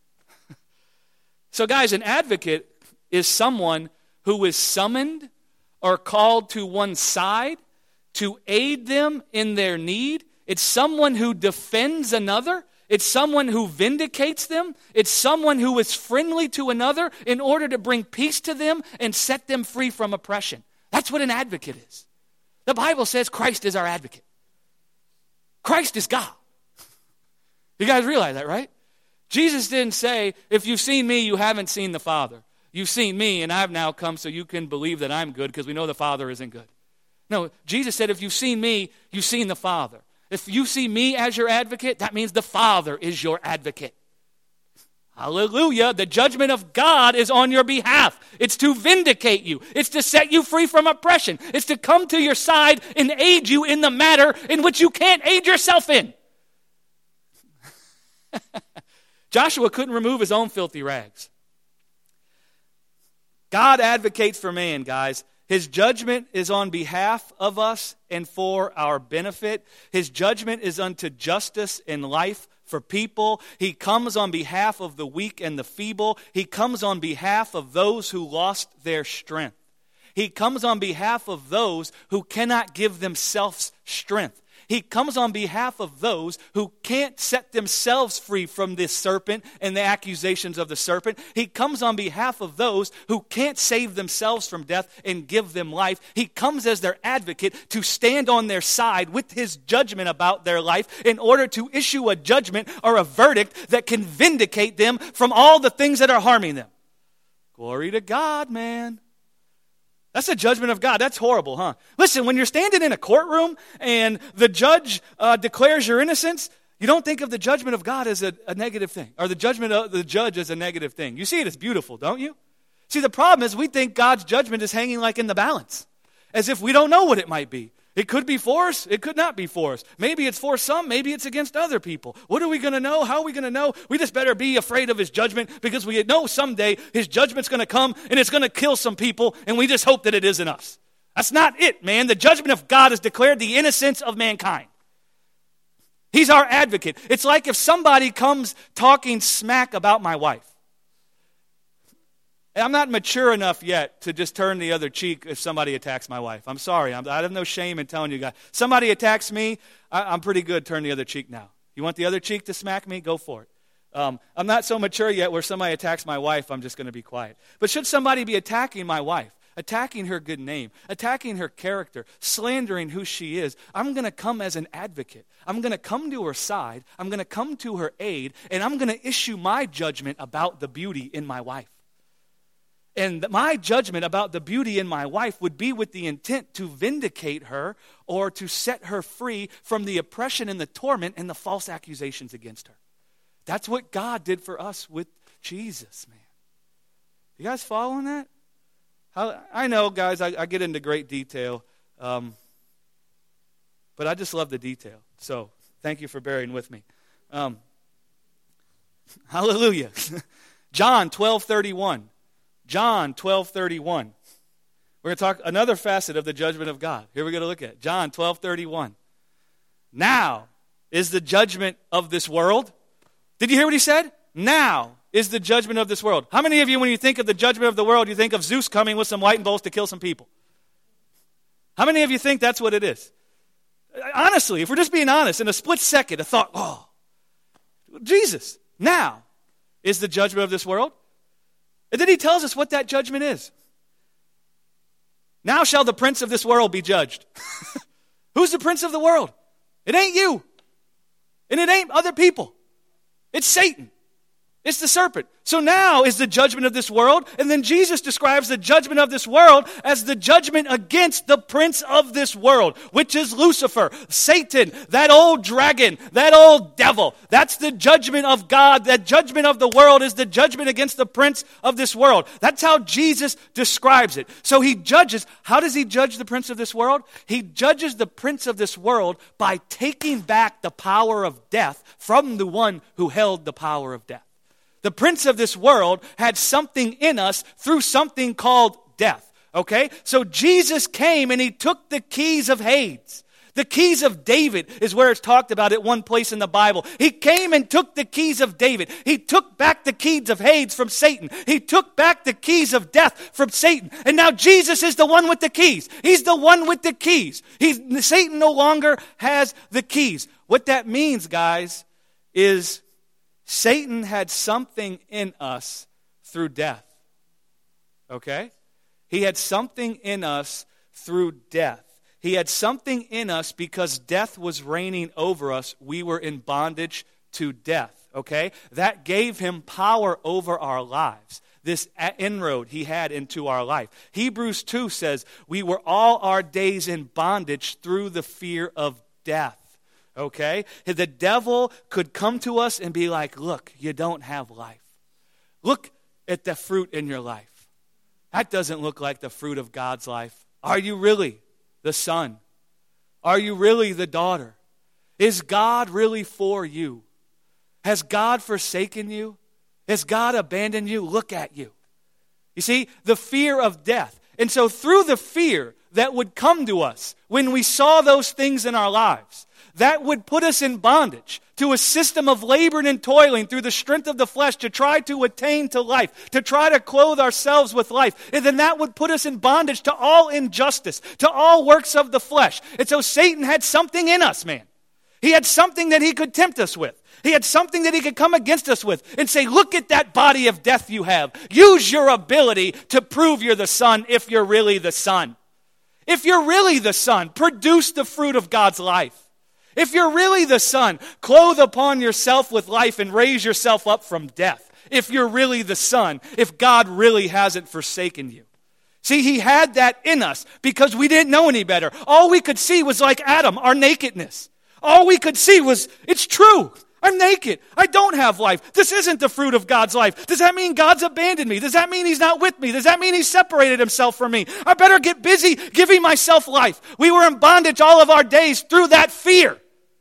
So guys, an advocate is someone who is summoned or called to one side to aid them in their need. It's someone who defends another. It's someone who vindicates them. It's someone who is friendly to another in order to bring peace to them and set them free from oppression. That's what an advocate is. The Bible says Christ is our advocate. Christ is God. You guys realize that, right? Jesus didn't say, if you've seen me, you haven't seen the Father. You've seen me, and I've now come so you can believe that I'm good because we know the Father isn't good. No, Jesus said, if you've seen me, you've seen the Father. If you see me as your advocate, that means the Father is your advocate. Hallelujah. The judgment of God is on your behalf. It's to vindicate you. It's to set you free from oppression. It's to come to your side and aid you in the matter in which you can't aid yourself in. Joshua couldn't remove his own filthy rags. God advocates for man, guys. His judgment is on behalf of us and for our benefit. His judgment is unto justice and life for people. He comes on behalf of the weak and the feeble. He comes on behalf of those who lost their strength. He comes on behalf of those who cannot give themselves strength. He comes on behalf of those who can't set themselves free from this serpent and the accusations of the serpent. He comes on behalf of those who can't save themselves from death and give them life. He comes as their advocate to stand on their side with his judgment about their life in order to issue a judgment or a verdict that can vindicate them from all the things that are harming them. Glory to God, man. That's a judgment of God. That's horrible, huh? Listen, when you're standing in a courtroom and the judge uh, declares your innocence, you don't think of the judgment of God as a, a negative thing, or the judgment of the judge as a negative thing. You see it as beautiful, don't you? See, the problem is we think God's judgment is hanging like in the balance, as if we don't know what it might be. It could be for us. It could not be for us. Maybe it's for some. Maybe it's against other people. What are we going to know? How are we going to know? We just better be afraid of his judgment because we know someday his judgment's going to come and it's going to kill some people, and we just hope that it isn't us. That's not it, man. The judgment of God has declared the innocence of mankind. He's our advocate. It's like if somebody comes talking smack about my wife. I'm not mature enough yet to just turn the other cheek if somebody attacks my wife. I'm sorry. I'm, I have no shame in telling you guys. Somebody attacks me, I, I'm pretty good turn the other cheek now. You want the other cheek to smack me? Go for it. Um, I'm not so mature yet where somebody attacks my wife, I'm just going to be quiet. But should somebody be attacking my wife, attacking her good name, attacking her character, slandering who she is, I'm going to come as an advocate. I'm going to come to her side. I'm going to come to her aid, and I'm going to issue my judgment about the beauty in my wife. And my judgment about the beauty in my wife would be with the intent to vindicate her or to set her free from the oppression and the torment and the false accusations against her. That's what God did for us with Jesus, man. You guys following that? How, I know, guys, I, I get into great detail, um, but I just love the detail. So thank you for bearing with me. Um, hallelujah. John twelve thirty-one. John twelve thirty-one. We're going to talk another facet of the judgment of God. Here we're going to look at John twelve thirty-one. Now is the judgment of this world. Did you hear what he said? Now is the judgment of this world? How many of you, when you think of the judgment of the world, you think of Zeus coming with some lightning bolts to kill some people? How many of you think that's what it is? Honestly, if we're just being honest, in a split second, a thought, oh, Jesus, now is the judgment of this world. And then he tells us what that judgment is. Now shall the prince of this world be judged. Who's the prince of the world? It ain't you. And it ain't other people. It's Satan. It's the serpent. So now is the judgment of this world. And then Jesus describes the judgment of this world as the judgment against the prince of this world, which is Lucifer, Satan, that old dragon, that old devil. That's the judgment of God. That judgment of the world is the judgment against the prince of this world. That's how Jesus describes it. So he judges. How does he judge the prince of this world? He judges the prince of this world by taking back the power of death from the one who held the power of death. The prince of this world had something in us through something called death, okay? So Jesus came and he took the keys of Hades. The keys of David is where it's talked about at one place in the Bible. He came and took the keys of David. He took back the keys of Hades from Satan. He took back the keys of death from Satan. And now Jesus is the one with the keys. He's the one with the keys. He's, Satan no longer has the keys. What that means, guys, is Satan had something in us through death, okay? He had something in us through death. He had something in us because death was reigning over us. We were in bondage to death, okay? That gave him power over our lives, this inroad he had into our life. Hebrews two says, we were all our days in bondage through the fear of death. Okay? The devil could come to us and be like, look, you don't have life. Look at the fruit in your life. That doesn't look like the fruit of God's life. Are you really the son? Are you really the daughter? Is God really for you? Has God forsaken you? Has God abandoned you? Look at you. You see, the fear of death. And so through the fear that would come to us when we saw those things in our lives, that would put us in bondage to a system of laboring and toiling through the strength of the flesh to try to attain to life, to try to clothe ourselves with life. And then that would put us in bondage to all injustice, to all works of the flesh. And so Satan had something in us, man. He had something that he could tempt us with. He had something that he could come against us with and say, look at that body of death you have. Use your ability to prove you're the son if you're really the son. If you're really the son, produce the fruit of God's life. If you're really the son, clothe upon yourself with life and raise yourself up from death. If you're really the son, if God really hasn't forsaken you. See, he had that in us because we didn't know any better. All we could see was like Adam, our nakedness. All we could see was, it's true. I'm naked. I don't have life. This isn't the fruit of God's life. Does that mean God's abandoned me? Does that mean he's not with me? Does that mean he's separated himself from me? I better get busy giving myself life. We were in bondage all of our days through that fear.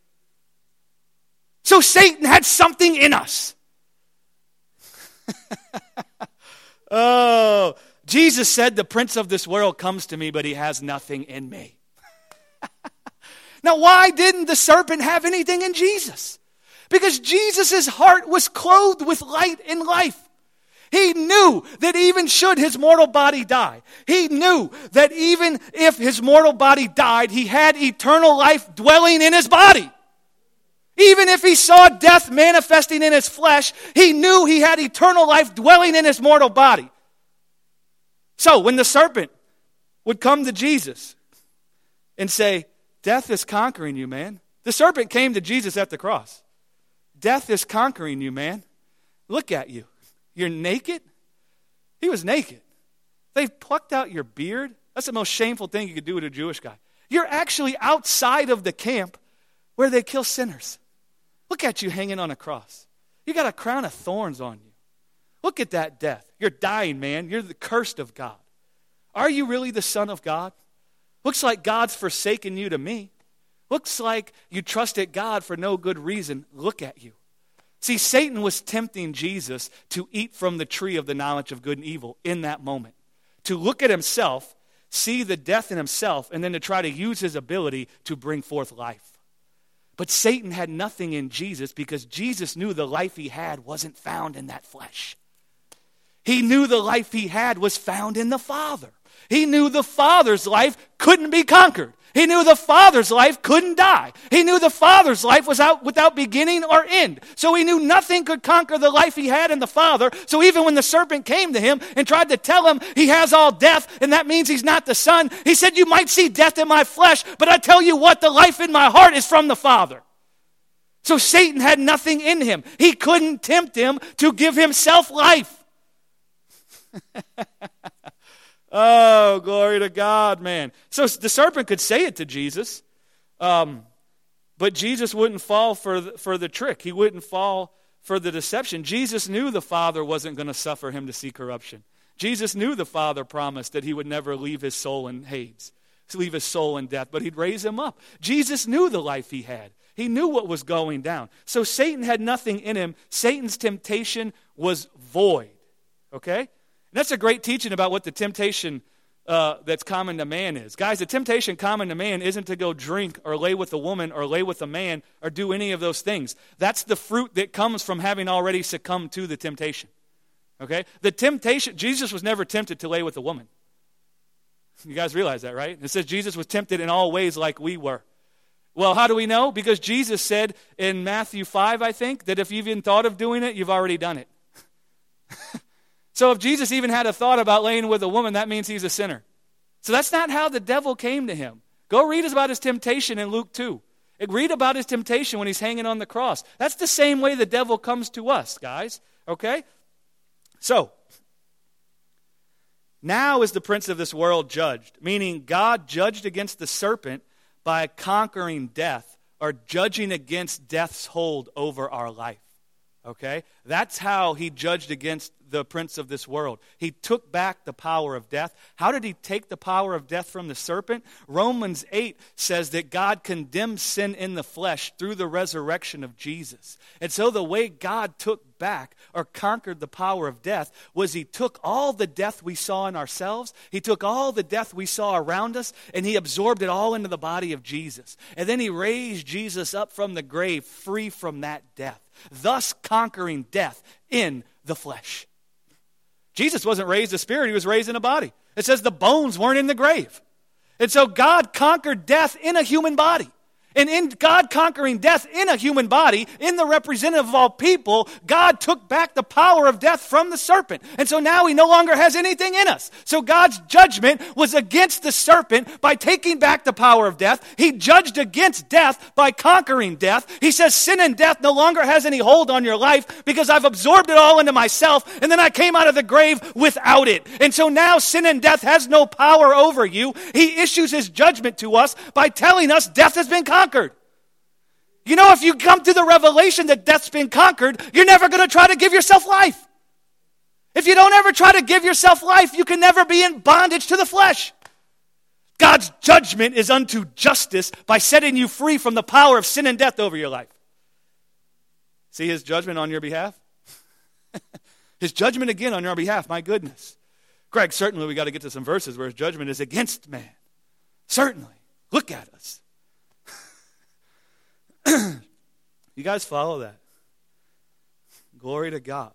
So Satan had something in us. Oh, Jesus said, the prince of this world comes to me, but he has nothing in me. Now, why didn't the serpent have anything in Jesus? Because Jesus' heart was clothed with light and life. He knew that even should his mortal body die, he knew that even if his mortal body died, he had eternal life dwelling in his body. Even if he saw death manifesting in his flesh, he knew he had eternal life dwelling in his mortal body. So when the serpent would come to Jesus and say, death is conquering you, man. The serpent came to Jesus at the cross. Death is conquering you, man. Look at you. You're naked? He was naked. They plucked out your beard. That's the most shameful thing you could do to a Jewish guy. You're actually outside of the camp where they kill sinners. Look at you hanging on a cross. You got a crown of thorns on you. Look at that death. You're dying, man. You're the cursed of God. Are you really the Son of God? Looks like God's forsaken you to me. Looks like you trusted God for no good reason. Look at you. See, Satan was tempting Jesus to eat from the tree of the knowledge of good and evil in that moment. To look at himself, see the death in himself, and then to try to use his ability to bring forth life. But Satan had nothing in Jesus because Jesus knew the life he had wasn't found in that flesh. He knew the life he had was found in the Father. He knew the Father's life couldn't be conquered. He knew the Father's life couldn't die. He knew the Father's life was out without beginning or end. So he knew nothing could conquer the life he had in the Father. So even when the serpent came to him and tried to tell him he has all death, and that means he's not the Son, he said, you might see death in my flesh, but I tell you what, the life in my heart is from the Father. So Satan had nothing in him. He couldn't tempt him to give himself life. Oh, glory to God, man. So the serpent could say it to Jesus, um, but Jesus wouldn't fall for the, for the trick. He wouldn't fall for the deception. Jesus knew the Father wasn't going to suffer him to see corruption. Jesus knew the Father promised that he would never leave his soul in Hades, leave his soul in death, but he'd raise him up. Jesus knew the life he had. He knew what was going down. So Satan had nothing in him. Satan's temptation was void, okay? And that's a great teaching about what the temptation uh, that's common to man is. Guys, the temptation common to man isn't to go drink or lay with a woman or lay with a man or do any of those things. That's the fruit that comes from having already succumbed to the temptation. Okay? The temptation, Jesus was never tempted to lay with a woman. You guys realize that, right? It says Jesus was tempted in all ways like we were. Well, how do we know? Because Jesus said in Matthew five, I think, that if you've even thought of doing it, you've already done it. So if Jesus even had a thought about laying with a woman, that means he's a sinner. So that's not how the devil came to him. Go read about his temptation in Luke two. Read about his temptation when he's hanging on the cross. That's the same way the devil comes to us, guys. Okay? So, now is the prince of this world judged, meaning God judged against the serpent by conquering death or judging against death's hold over our life. Okay? That's how he judged against the prince of this world. He took back the power of death. How did he take the power of death from the serpent? Romans eight says that God condemned sin in the flesh through the resurrection of Jesus. And so the way God took back or conquered the power of death was he took all the death we saw in ourselves, he took all the death we saw around us, and he absorbed it all into the body of Jesus. And then he raised Jesus up from the grave free from that death, thus conquering death in the flesh. Jesus wasn't raised a spirit, he was raised in a body. It says the bones weren't in the grave. And so God conquered death in a human body. And in God conquering death in a human body, in the representative of all people, God took back the power of death from the serpent. And so now he no longer has anything in us. So God's judgment was against the serpent by taking back the power of death. He judged against death by conquering death. He says sin and death no longer has any hold on your life because I've absorbed it all into myself, and then I came out of the grave without it. And so now sin and death has no power over you. He issues his judgment to us by telling us death has been conquered. Conquered. You know, if you come to the revelation that death's been conquered, you're never going to try to give yourself life. If you don't ever try to give yourself life, you can never be in bondage to the flesh. God's judgment is unto justice by setting you free from the power of sin and death over your life. See his judgment on your behalf? His judgment again on your behalf, my goodness. Greg, certainly we got to get to some verses where his judgment is against man. Certainly. Look at us. You guys follow that? Glory to God.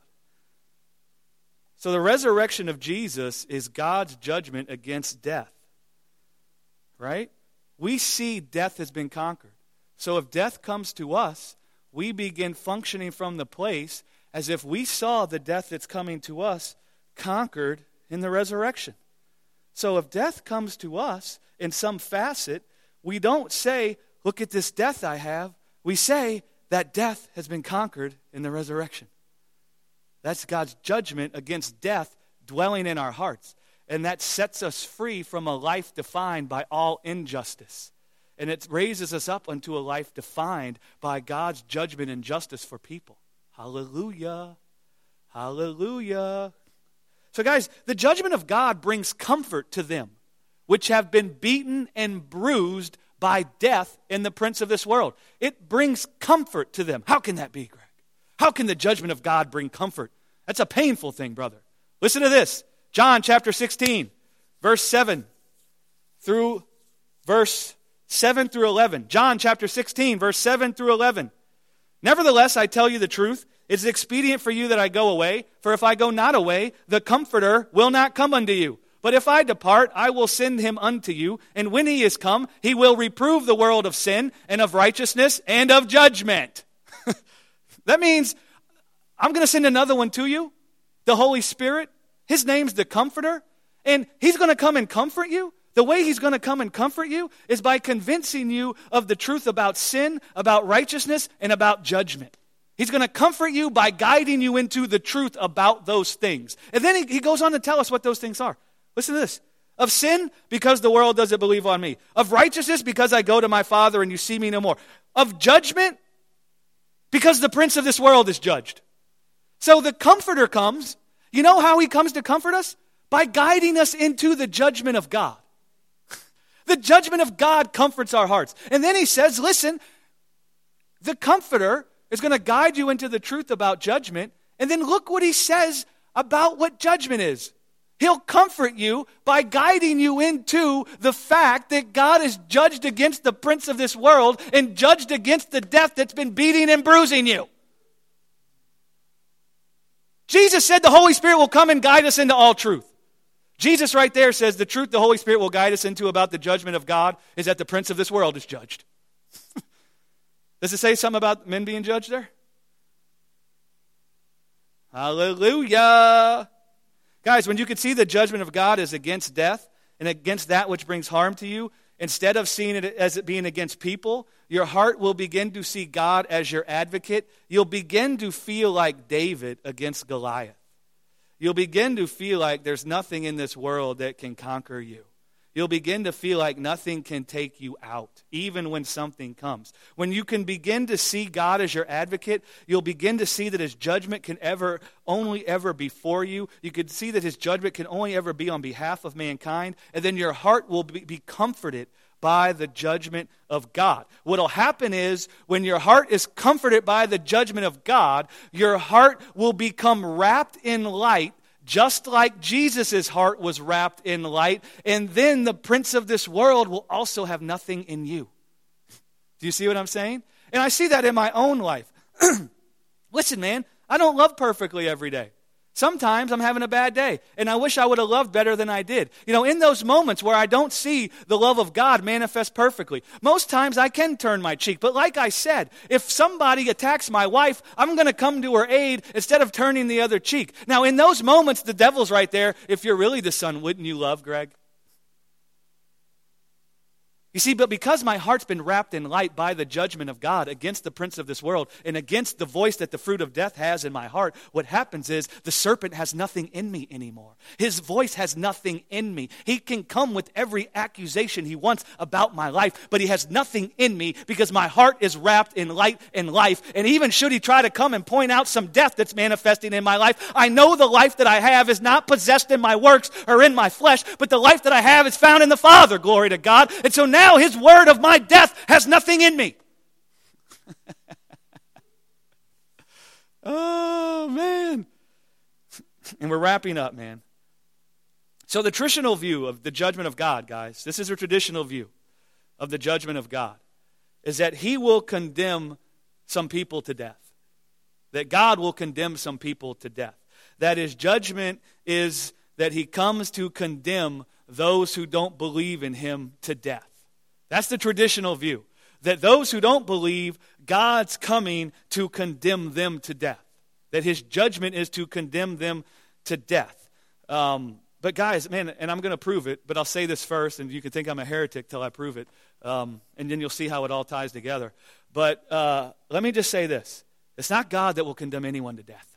So the resurrection of Jesus is God's judgment against death. Right? We see death has been conquered. So if death comes to us, we begin functioning from the place as if we saw the death that's coming to us conquered in the resurrection. So if death comes to us in some facet, we don't say, look at this death I have. We say that death has been conquered in the resurrection. That's God's judgment against death dwelling in our hearts. And that sets us free from a life defined by all injustice. And it raises us up unto a life defined by God's judgment and justice for people. Hallelujah. Hallelujah. So guys, the judgment of God brings comfort to them which have been beaten and bruised by death in the prince of this world. It brings comfort to them. How can that be, Greg? How can the judgment of God bring comfort? That's a painful thing, brother. Listen to this. John chapter sixteen, verse seven through verse seven through eleven. John chapter sixteen, verse seven through eleven. Nevertheless, I tell you the truth. It is expedient for you that I go away. For if I go not away, the Comforter will not come unto you. But if I depart, I will send him unto you. And when he is come, he will reprove the world of sin and of righteousness and of judgment. That means I'm going to send another one to you, the Holy Spirit. His name's the Comforter. And he's going to come and comfort you. The way he's going to come and comfort you is by convincing you of the truth about sin, about righteousness, and about judgment. He's going to comfort you by guiding you into the truth about those things. And then he, he goes on to tell us what those things are. Listen to this. Of sin, because the world doesn't believe on me. Of righteousness, because I go to my Father and you see me no more. Of judgment, because the prince of this world is judged. So the Comforter comes. You know how he comes to comfort us? By guiding us into the judgment of God. The judgment of God comforts our hearts. And then he says, listen, the Comforter is going to guide you into the truth about judgment. And then look what he says about what judgment is. He'll comfort you by guiding you into the fact that God is judged against the prince of this world and judged against the death that's been beating and bruising you. Jesus said the Holy Spirit will come and guide us into all truth. Jesus right there says the truth the Holy Spirit will guide us into about the judgment of God is that the prince of this world is judged. Does it say something about men being judged there? Hallelujah. Guys, when you can see the judgment of God is against death and against that which brings harm to you, instead of seeing it as it being against people, your heart will begin to see God as your advocate. You'll begin to feel like David against Goliath. You'll begin to feel like there's nothing in this world that can conquer you. You'll begin to feel like nothing can take you out, even when something comes. When you can begin to see God as your advocate, you'll begin to see that his judgment can ever, only ever be for you. You can see that his judgment can only ever be on behalf of mankind. And then your heart will be, be comforted by the judgment of God. What'll happen is when your heart is comforted by the judgment of God, your heart will become wrapped in light, just like Jesus' heart was wrapped in light, and then the prince of this world will also have nothing in you. Do you see what I'm saying? And I see that in my own life. Listen, man, I don't love perfectly every day. Sometimes I'm having a bad day, and I wish I would have loved better than I did. You know, in those moments where I don't see the love of God manifest perfectly, most times I can turn my cheek. But like I said, if somebody attacks my wife, I'm going to come to her aid instead of turning the other cheek. Now, in those moments, the devil's right there. If you're really the son, wouldn't you love Greg? You see, but because my heart's been wrapped in light by the judgment of God against the prince of this world and against the voice that the fruit of death has in my heart, what happens is the serpent has nothing in me anymore. His voice has nothing in me. He can come with every accusation he wants about my life, but he has nothing in me because my heart is wrapped in light and life. And even should he try to come and point out some death that's manifesting in my life, I know the life that I have is not possessed in my works or in my flesh, but the life that I have is found in the Father, glory to God. And so now Now his word of my death has nothing in me. Oh, man. And we're wrapping up, man. So the traditional view of the judgment of God, guys, this is a traditional view of the judgment of God, is that he will condemn some people to death. That God will condemn some people to death. That his judgment is that he comes to condemn those who don't believe in him to death. That's the traditional view, that those who don't believe, God's coming to condemn them to death, that his judgment is to condemn them to death. Um, but guys, man, and I'm going to prove it, but I'll say this first, and you can think I'm a heretic till I prove it, um, and then you'll see how it all ties together. But uh, let me just say this. It's not God that will condemn anyone to death.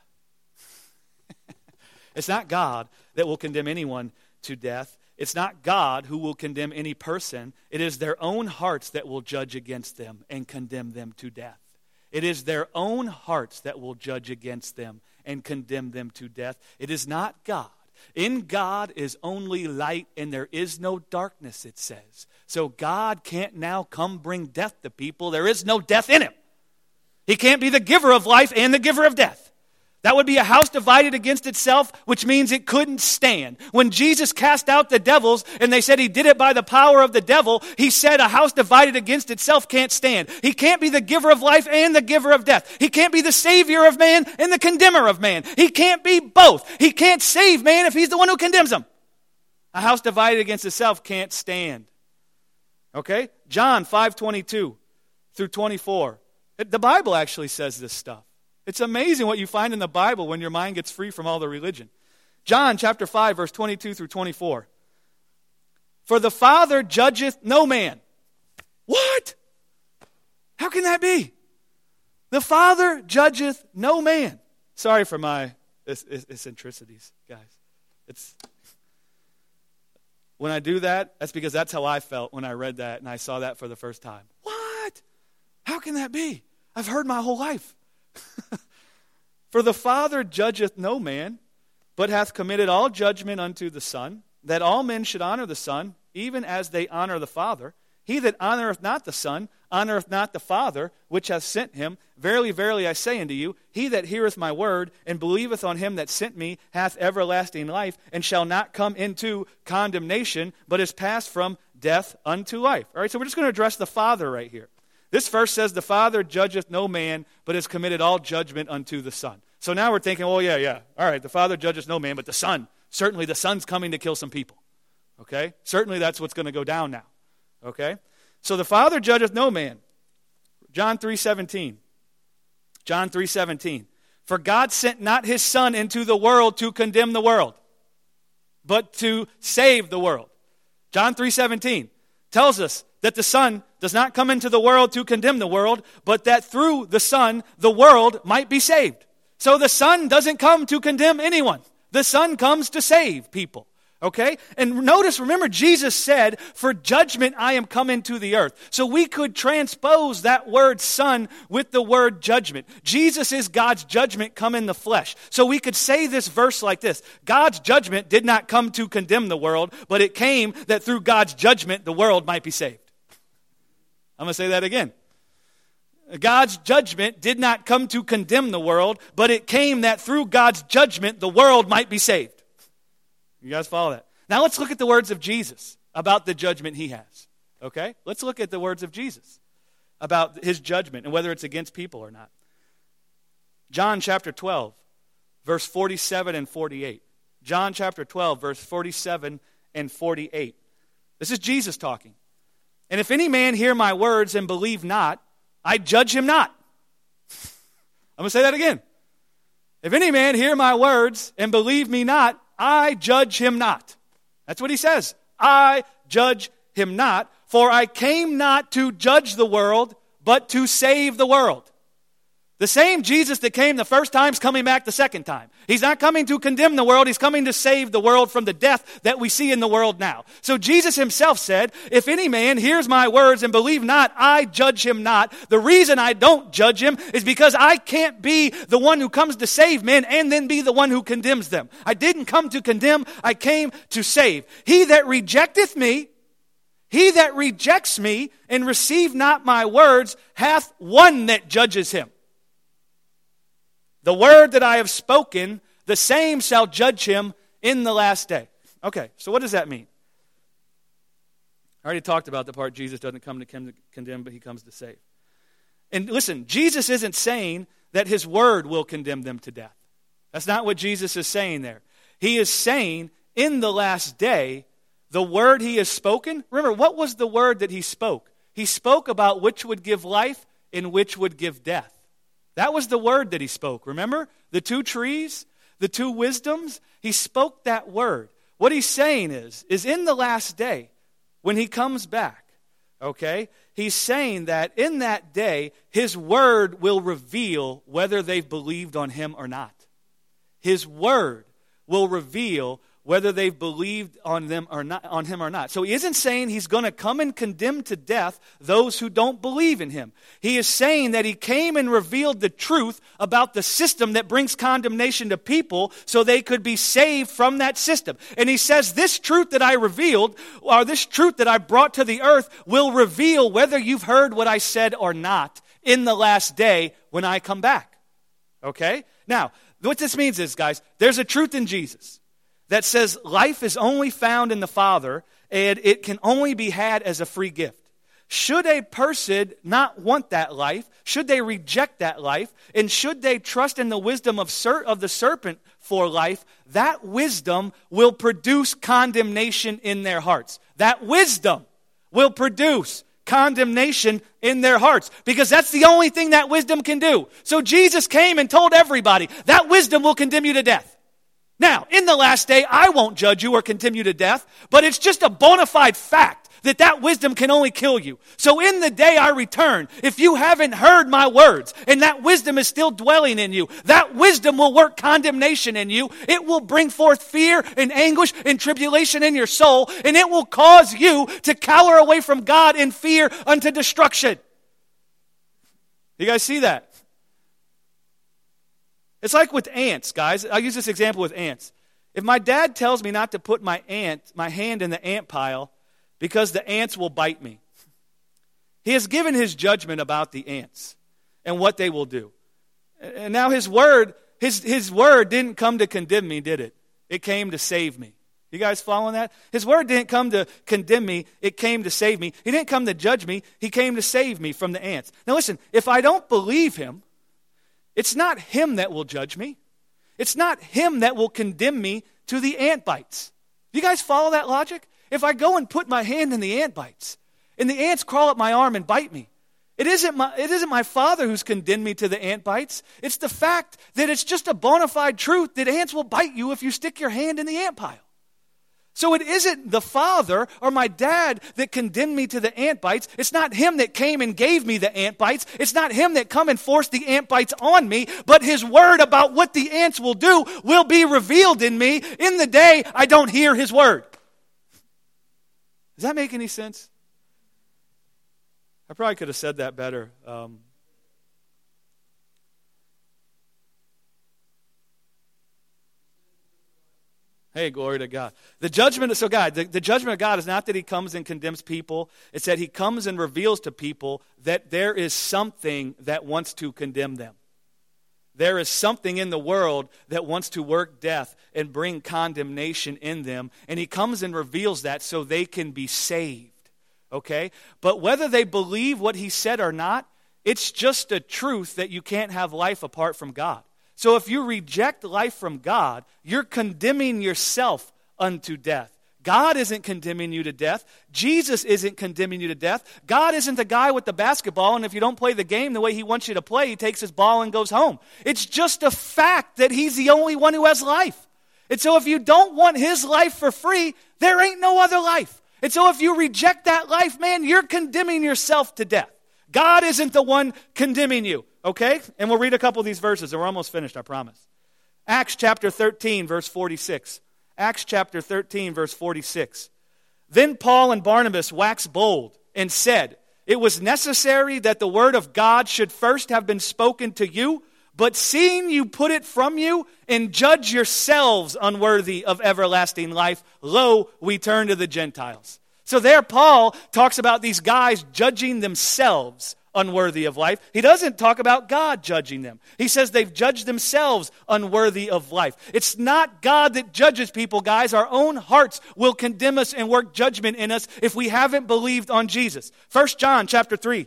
It's not God that will condemn anyone to death. It's not God who will condemn any person. It is their own hearts that will judge against them and condemn them to death. It is their own hearts that will judge against them and condemn them to death. It is not God. In God is only light and there is no darkness, it says. So God can't now come bring death to people. There is no death in him. He can't be the giver of life and the giver of death. That would be a house divided against itself, which means it couldn't stand. When Jesus cast out the devils and they said he did it by the power of the devil, he said a house divided against itself can't stand. He can't be the giver of life and the giver of death. He can't be the savior of man and the condemner of man. He can't be both. He can't save man if he's the one who condemns him. A house divided against itself can't stand. Okay? John five twenty-two through twenty-four. The Bible actually says this stuff. It's amazing what you find in the Bible when your mind gets free from all the religion. John chapter five, verse twenty-two through twenty-four. For the Father judgeth no man. What? How can that be? The Father judgeth no man. Sorry for my eccentricities, guys. It's when I do that, that's because that's how I felt when I read that and I saw that for the first time. What? How can that be? I've heard my whole life. For the Father judgeth no man, but hath committed all judgment unto the Son, that all men should honor the Son, even as they honor the Father. He that honoreth not the Son, honoreth not the Father, which hath sent him. Verily, verily, I say unto you, he that heareth my word, and believeth on him that sent me, hath everlasting life, and shall not come into condemnation, but is passed from death unto life. All right, so we're just going to address the Father right here. This verse says, the Father judgeth no man, but has committed all judgment unto the Son. So now we're thinking, oh, yeah, yeah. All right, the Father judges no man, but the Son. Certainly the Son's coming to kill some people. Okay? Certainly that's what's going to go down now. Okay? So the Father judgeth no man. John three seventeen. John three seventeen. For God sent not his Son into the world to condemn the world, but to save the world. John three seventeen tells us that the Son does not come into the world to condemn the world, but that through the Son, the world might be saved. So the Son doesn't come to condemn anyone. The Son comes to save people. Okay? And notice, remember, Jesus said, for judgment I am come into the earth. So we could transpose that word Son with the word judgment. Jesus is God's judgment come in the flesh. So we could say this verse like this. God's judgment did not come to condemn the world, but it came that through God's judgment the world might be saved. I'm going to say that again. God's judgment did not come to condemn the world, but it came that through God's judgment the world might be saved. You guys follow that? Now let's look at the words of Jesus about the judgment he has. Okay? Let's look at the words of Jesus about his judgment and whether it's against people or not. John chapter twelve, verse forty-seven and forty-eight. John chapter twelve, verse forty-seven and forty-eight. This is Jesus talking. And if any man hear my words and believe not, I judge him not. I'm going to say that again. If any man hear my words and believe me not, I judge him not. That's what he says. I judge him not, for I came not to judge the world, but to save the world. The same Jesus that came the first time is coming back the second time. He's not coming to condemn the world. He's coming to save the world from the death that we see in the world now. So Jesus himself said, if any man hears my words and believe not, I judge him not. The reason I don't judge him is because I can't be the one who comes to save men and then be the one who condemns them. I didn't come to condemn. I came to save. He that rejecteth me, he that rejects me and receive not my words hath one that judges him. The word that I have spoken, the same shall judge him in the last day. Okay, so what does that mean? I already talked about the part Jesus doesn't come to condemn, but he comes to save. And listen, Jesus isn't saying that his word will condemn them to death. That's not what Jesus is saying there. He is saying in the last day, the word he has spoken, remember, what was the word that he spoke? He spoke about which would give life and which would give death. That was the word that he spoke. Remember? The two trees, the two wisdoms. He spoke that word. What he's saying is, is in the last day, when he comes back, okay, he's saying that in that day, his word will reveal whether they've believed on him or not. His word will reveal whether they've believed on them or not, on him or not. So he isn't saying he's going to come and condemn to death those who don't believe in him. He is saying that he came and revealed the truth about the system that brings condemnation to people so they could be saved from that system. And he says this truth that I revealed, or this truth that I brought to the earth, will reveal whether you've heard what I said or not in the last day when I come back. Okay? Now, What this means is, guys, there's a truth in Jesus that says life is only found in the Father, and it can only be had as a free gift. Should a person not want that life, should they reject that life, and should they trust in the wisdom of, ser- of the serpent for life, that wisdom will produce condemnation in their hearts. That wisdom will produce condemnation in their hearts, because that's the only thing that wisdom can do. So Jesus came and told everybody, that wisdom will condemn you to death. Now, in the last day, I won't judge you or condemn you to death, but it's just a bona fide fact that that wisdom can only kill you. So in the day I return, if you haven't heard my words and that wisdom is still dwelling in you, that wisdom will work condemnation in you. It will bring forth fear and anguish and tribulation in your soul, and it will cause you to cower away from God in fear unto destruction. You guys see that? It's like with ants, guys. I'll use this example with ants. If my dad tells me not to put my ant, my hand in the ant pile, because the ants will bite me, he has given his judgment about the ants and what they will do. And now his word, his, his word didn't come to condemn me, did it? It came to save me. You guys following that? His word didn't come to condemn me, it came to save me. He didn't come to judge me, he came to save me from the ants. Now listen, if I don't believe him, it's not him that will judge me. It's not him that will condemn me to the ant bites. You guys follow that logic? If I go and put my hand in the ant bites, and the ants crawl up my arm and bite me, it isn't my, it isn't my Father who's condemned me to the ant bites. It's the fact that it's just a bona fide truth that ants will bite you if you stick your hand in the ant pile. So it isn't the Father or my dad that condemned me to the ant bites. It's not him that came and gave me the ant bites. It's not him that come and forced the ant bites on me. But his word about what the ants will do will be revealed in me in the day I don't hear his word. Does that make any sense? I probably could have said that better. Um, Hey, glory to God. The judgment, so God, the, the judgment of God is not that he comes and condemns people. It's that he comes and reveals to people that there is something that wants to condemn them. There is something in the world that wants to work death and bring condemnation in them. And he comes and reveals that so they can be saved. Okay? But whether they believe what he said or not, it's just a truth that you can't have life apart from God. So if you reject life from God, you're condemning yourself unto death. God isn't condemning you to death. Jesus isn't condemning you to death. God isn't the guy with the basketball, and if you don't play the game the way he wants you to play, he takes his ball and goes home. It's just a fact that he's the only one who has life. And so if you don't want his life for free, there ain't no other life. And so if you reject that life, man, you're condemning yourself to death. God isn't the one condemning you, okay? And we'll read a couple of these verses, and we're almost finished, I promise. Acts chapter thirteen, verse forty-six. Acts chapter thirteen, verse forty-six. Then Paul and Barnabas waxed bold and said, it was necessary that the word of God should first have been spoken to you, but seeing you put it from you and judge yourselves unworthy of everlasting life, lo, we turn to the Gentiles. So there Paul talks about these guys judging themselves unworthy of life. He doesn't talk about God judging them. He says they've judged themselves unworthy of life. It's not God that judges people, guys. Our own hearts will condemn us and work judgment in us if we haven't believed on Jesus. First John chapter three,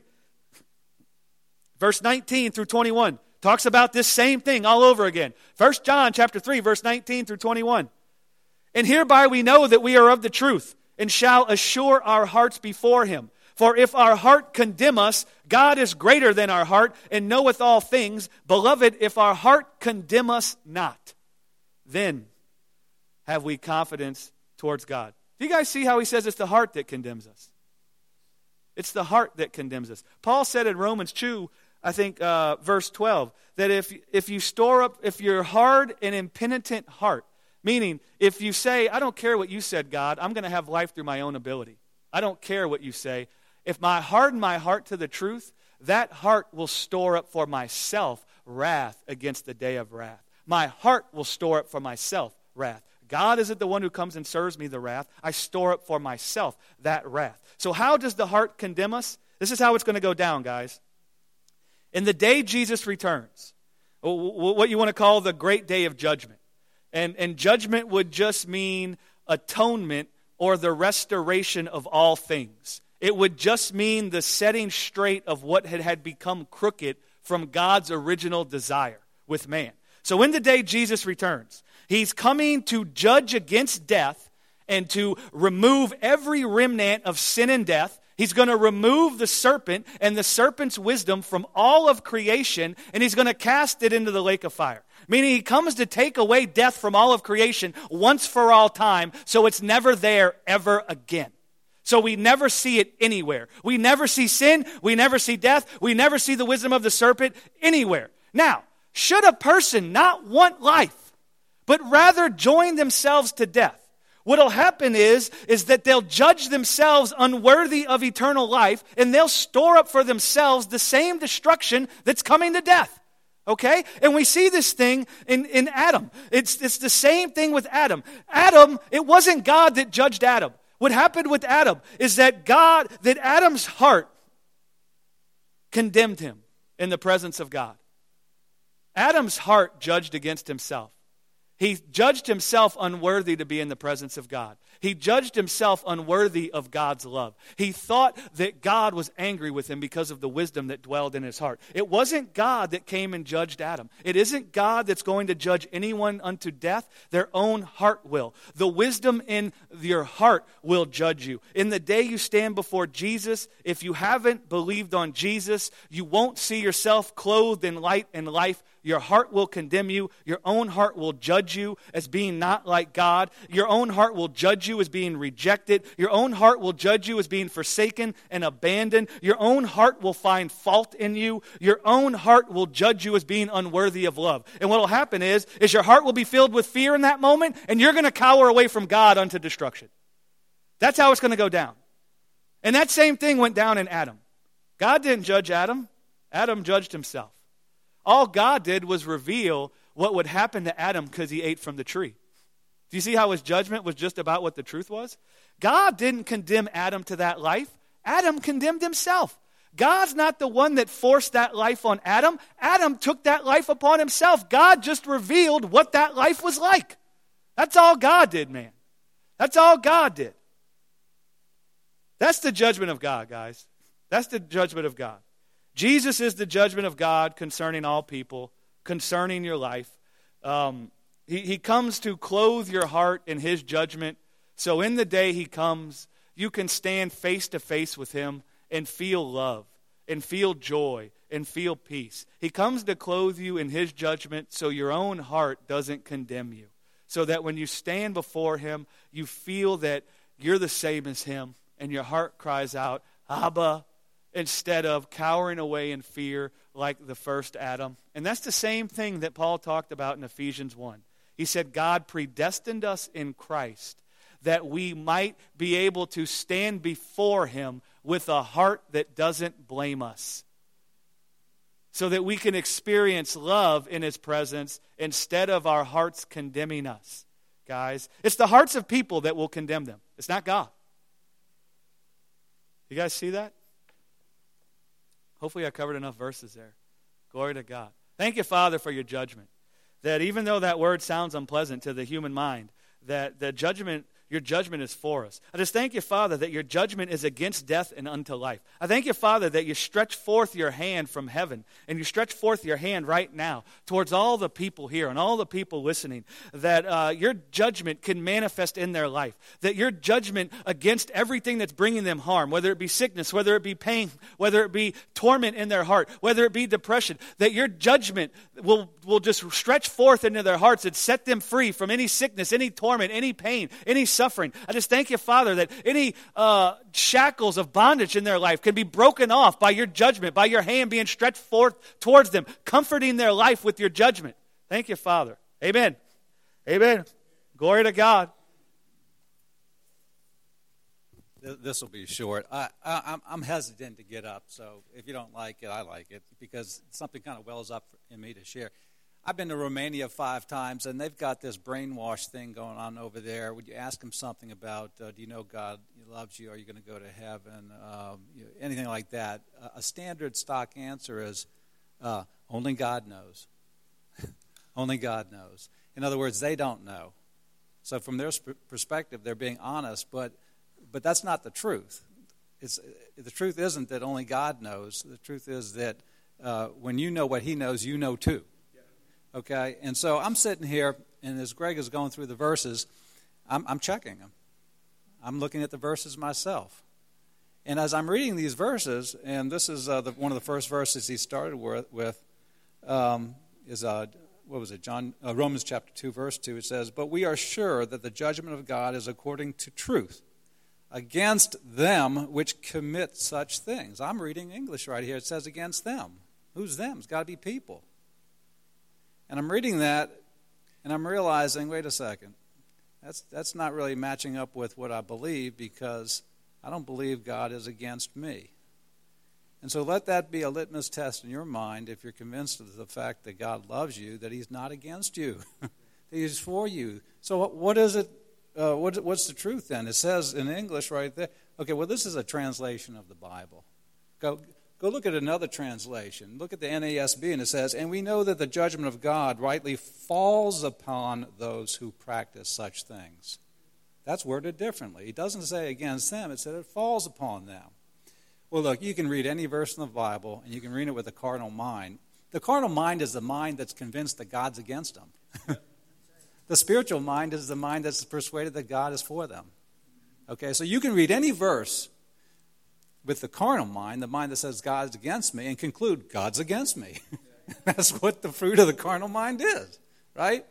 verse nineteen through twenty-one talks about this same thing all over again. First John chapter three, verse nineteen through twenty-one. And hereby we know that we are of the truth, and shall assure our hearts before him. For if our heart condemn us, God is greater than our heart, and knoweth all things. Beloved, if our heart condemn us not, then have we confidence towards God. Do you guys see how he says it's the heart that condemns us? It's the heart that condemns us. Paul said in Romans two, I think, uh, verse twelve, that if if you store up, if your hard and impenitent heart, meaning, if you say, I don't care what you said, God, I'm going to have life through my own ability. I don't care what you say. If I harden my heart to the truth, that heart will store up for myself wrath against the day of wrath. My heart will store up for myself wrath. God isn't the one who comes and serves me the wrath. I store up for myself that wrath. So how does the heart condemn us? This is how it's going to go down, guys. In the day Jesus returns, what you want to call the great day of judgment. And, and judgment would just mean atonement or the restoration of all things. It would just mean the setting straight of what had, had become crooked from God's original desire with man. So in the day Jesus returns, he's coming to judge against death and to remove every remnant of sin and death. He's going to remove the serpent and the serpent's wisdom from all of creation, and he's going to cast it into the lake of fire. Meaning he comes to take away death from all of creation once for all time, so it's never there ever again. So we never see it anywhere. We never see sin. We never see death. We never see the wisdom of the serpent anywhere. Now, should a person not want life, but rather join themselves to death, what'll happen is, is that they'll judge themselves unworthy of eternal life, and they'll store up for themselves the same destruction that's coming to death. Okay? And we see this thing in, in Adam. It's, it's the same thing with Adam. Adam, it wasn't God that judged Adam. What happened with Adam is that God, that Adam's heart condemned him in the presence of God. Adam's heart judged against himself. He judged himself unworthy to be in the presence of God. He judged himself unworthy of God's love. He thought that God was angry with him because of the wisdom that dwelled in his heart. It wasn't God that came and judged Adam. It isn't God that's going to judge anyone unto death. Their own heart will. The wisdom in your heart will judge you. In the day you stand before Jesus, if you haven't believed on Jesus, you won't see yourself clothed in light and life. Your heart will condemn you. Your own heart will judge you as being not like God. Your own heart will judge you as being rejected. Your own heart will judge you as being forsaken and abandoned. Your own heart will find fault in you. Your own heart will judge you as being unworthy of love. And what will happen is, is your heart will be filled with fear in that moment, and you're going to cower away from God unto destruction. That's how it's going to go down. And that same thing went down in Adam. God didn't judge Adam. Adam judged himself. All God did was reveal what would happen to Adam because he ate from the tree. Do you see how his judgment was just about what the truth was? God didn't condemn Adam to that life. Adam condemned himself. God's not the one that forced that life on Adam. Adam took that life upon himself. God just revealed what that life was like. That's all God did, man. That's all God did. That's the judgment of God, guys. That's the judgment of God. Jesus is the judgment of God concerning all people, concerning your life. Um, he, he comes to clothe your heart in his judgment. So in the day he comes, you can stand face to face with him and feel love, and feel joy, and feel peace. He comes to clothe you in his judgment so your own heart doesn't condemn you. So that when you stand before him, you feel that you're the same as him, and your heart cries out, Abba, instead of cowering away in fear like the first Adam. And that's the same thing that Paul talked about in Ephesians one. He said, God predestined us in Christ that we might be able to stand before him with a heart that doesn't blame us. So that we can experience love in his presence instead of our hearts condemning us. Guys, it's the hearts of people that will condemn them. It's not God. You guys see that? Hopefully I covered enough verses there. Glory to God. Thank you, Father, for your judgment. That even though that word sounds unpleasant to the human mind, that the judgment, your judgment is for us. I just thank you, Father, that your judgment is against death and unto life. I thank you, Father, that you stretch forth your hand from heaven, and you stretch forth your hand right now towards all the people here and all the people listening, that uh, your judgment can manifest in their life, that your judgment against everything that's bringing them harm, whether it be sickness, whether it be pain, whether it be torment in their heart, whether it be depression, that your judgment will, will just stretch forth into their hearts and set them free from any sickness, any torment, any pain, any suffering. I just thank you, Father, that any uh, shackles of bondage in their life can be broken off by your judgment, by your hand being stretched forth towards them, comforting their life with your judgment. Thank you, Father. Amen. Amen. Glory to God. This will be short. I, I, I'm hesitant to get up, so if you don't like it, I like it, because something kind of wells up in me to share. I've been to Romania five times, and they've got this brainwash thing going on over there. Would you ask them something about, uh, do you know God loves you? Are you going to go to heaven? Um, you know, anything like that. Uh, a standard stock answer is, uh, only God knows. Only God knows. In other words, they don't know. So from their perspective, they're being honest, but but that's not the truth. It's, the truth isn't that only God knows. The truth is that uh, when you know what he knows, you know too. Okay? And so I'm sitting here, and as Greg is going through the verses, I'm, I'm checking them. I'm looking at the verses myself. And as I'm reading these verses, and this is uh, the, one of the first verses he started with, with um, is, uh, what was it, John uh, Romans chapter two, verse two. It says, "But we are sure that the judgment of God is according to truth against them which commit such things." I'm reading English right here. It says against them. Who's them? It's got to be people. And I'm reading that, and I'm realizing, wait a second, that's that's not really matching up with what I believe, because I don't believe God is against me. And so let that be a litmus test in your mind, if you're convinced of the fact that God loves you, that he's not against you, that he's for you. So what is it? Uh, what, what's the truth then? It says in English right there. Okay, well, this is a translation of the Bible. Go go look at another translation. Look at the N A S B, and it says, "And we know that the judgment of God rightly falls upon those who practice such things." That's worded differently. It doesn't say against them. It said it falls upon them. Well, look, you can read any verse in the Bible, and you can read it with a carnal mind. The carnal mind is the mind that's convinced that God's against them. The spiritual mind is the mind that's persuaded that God is for them. Okay, so you can read any verse with the carnal mind, the mind that says God's against me, and conclude God's against me. That's what the fruit of the carnal mind is, right?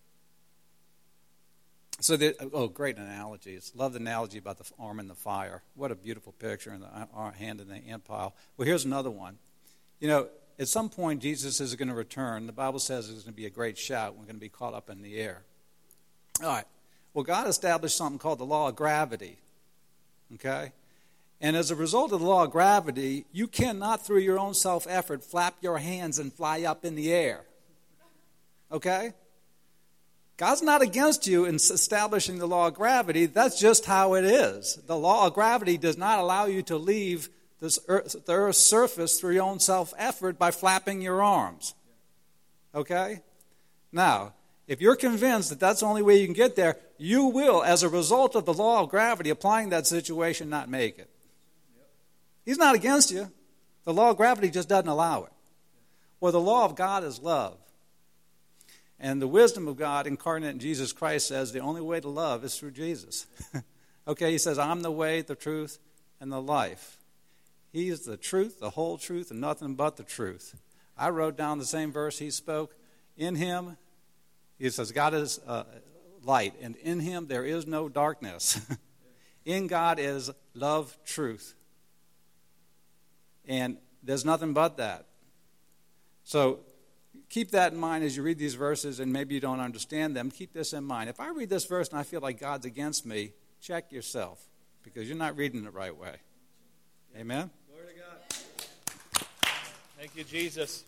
So, the, oh, great analogies. Love the analogy about the arm in the fire. What a beautiful picture, and the hand in the ant pile. Well, here's another one. You know, at some point, Jesus is going to return. The Bible says there's going to be a great shout. We're going to be caught up in the air. All right. Well, God established something called the law of gravity. Okay? And as a result of the law of gravity, you cannot, through your own self-effort, flap your hands and fly up in the air. Okay? God's not against you in establishing the law of gravity. That's just how it is. The law of gravity does not allow you to leave this earth, the Earth's surface through your own self-effort by flapping your arms. Okay? Now, if you're convinced that that's the only way you can get there, you will, as a result of the law of gravity applying that situation, not make it. He's not against you. The law of gravity just doesn't allow it. Well, the law of God is love. And the wisdom of God incarnate in Jesus Christ says the only way to love is through Jesus. Okay, he says, "I'm the way, the truth, and the life." He is the truth, the whole truth, and nothing but the truth. I wrote down the same verse he spoke. In him, he says, God is uh, light, and in him there is no darkness. In God is love, truth. And there's nothing but that. So keep that in mind as you read these verses, and maybe you don't understand them. Keep this in mind. If I read this verse and I feel like God's against me, check yourself, because you're not reading it the right way. Amen? Glory to God. Thank you, Jesus.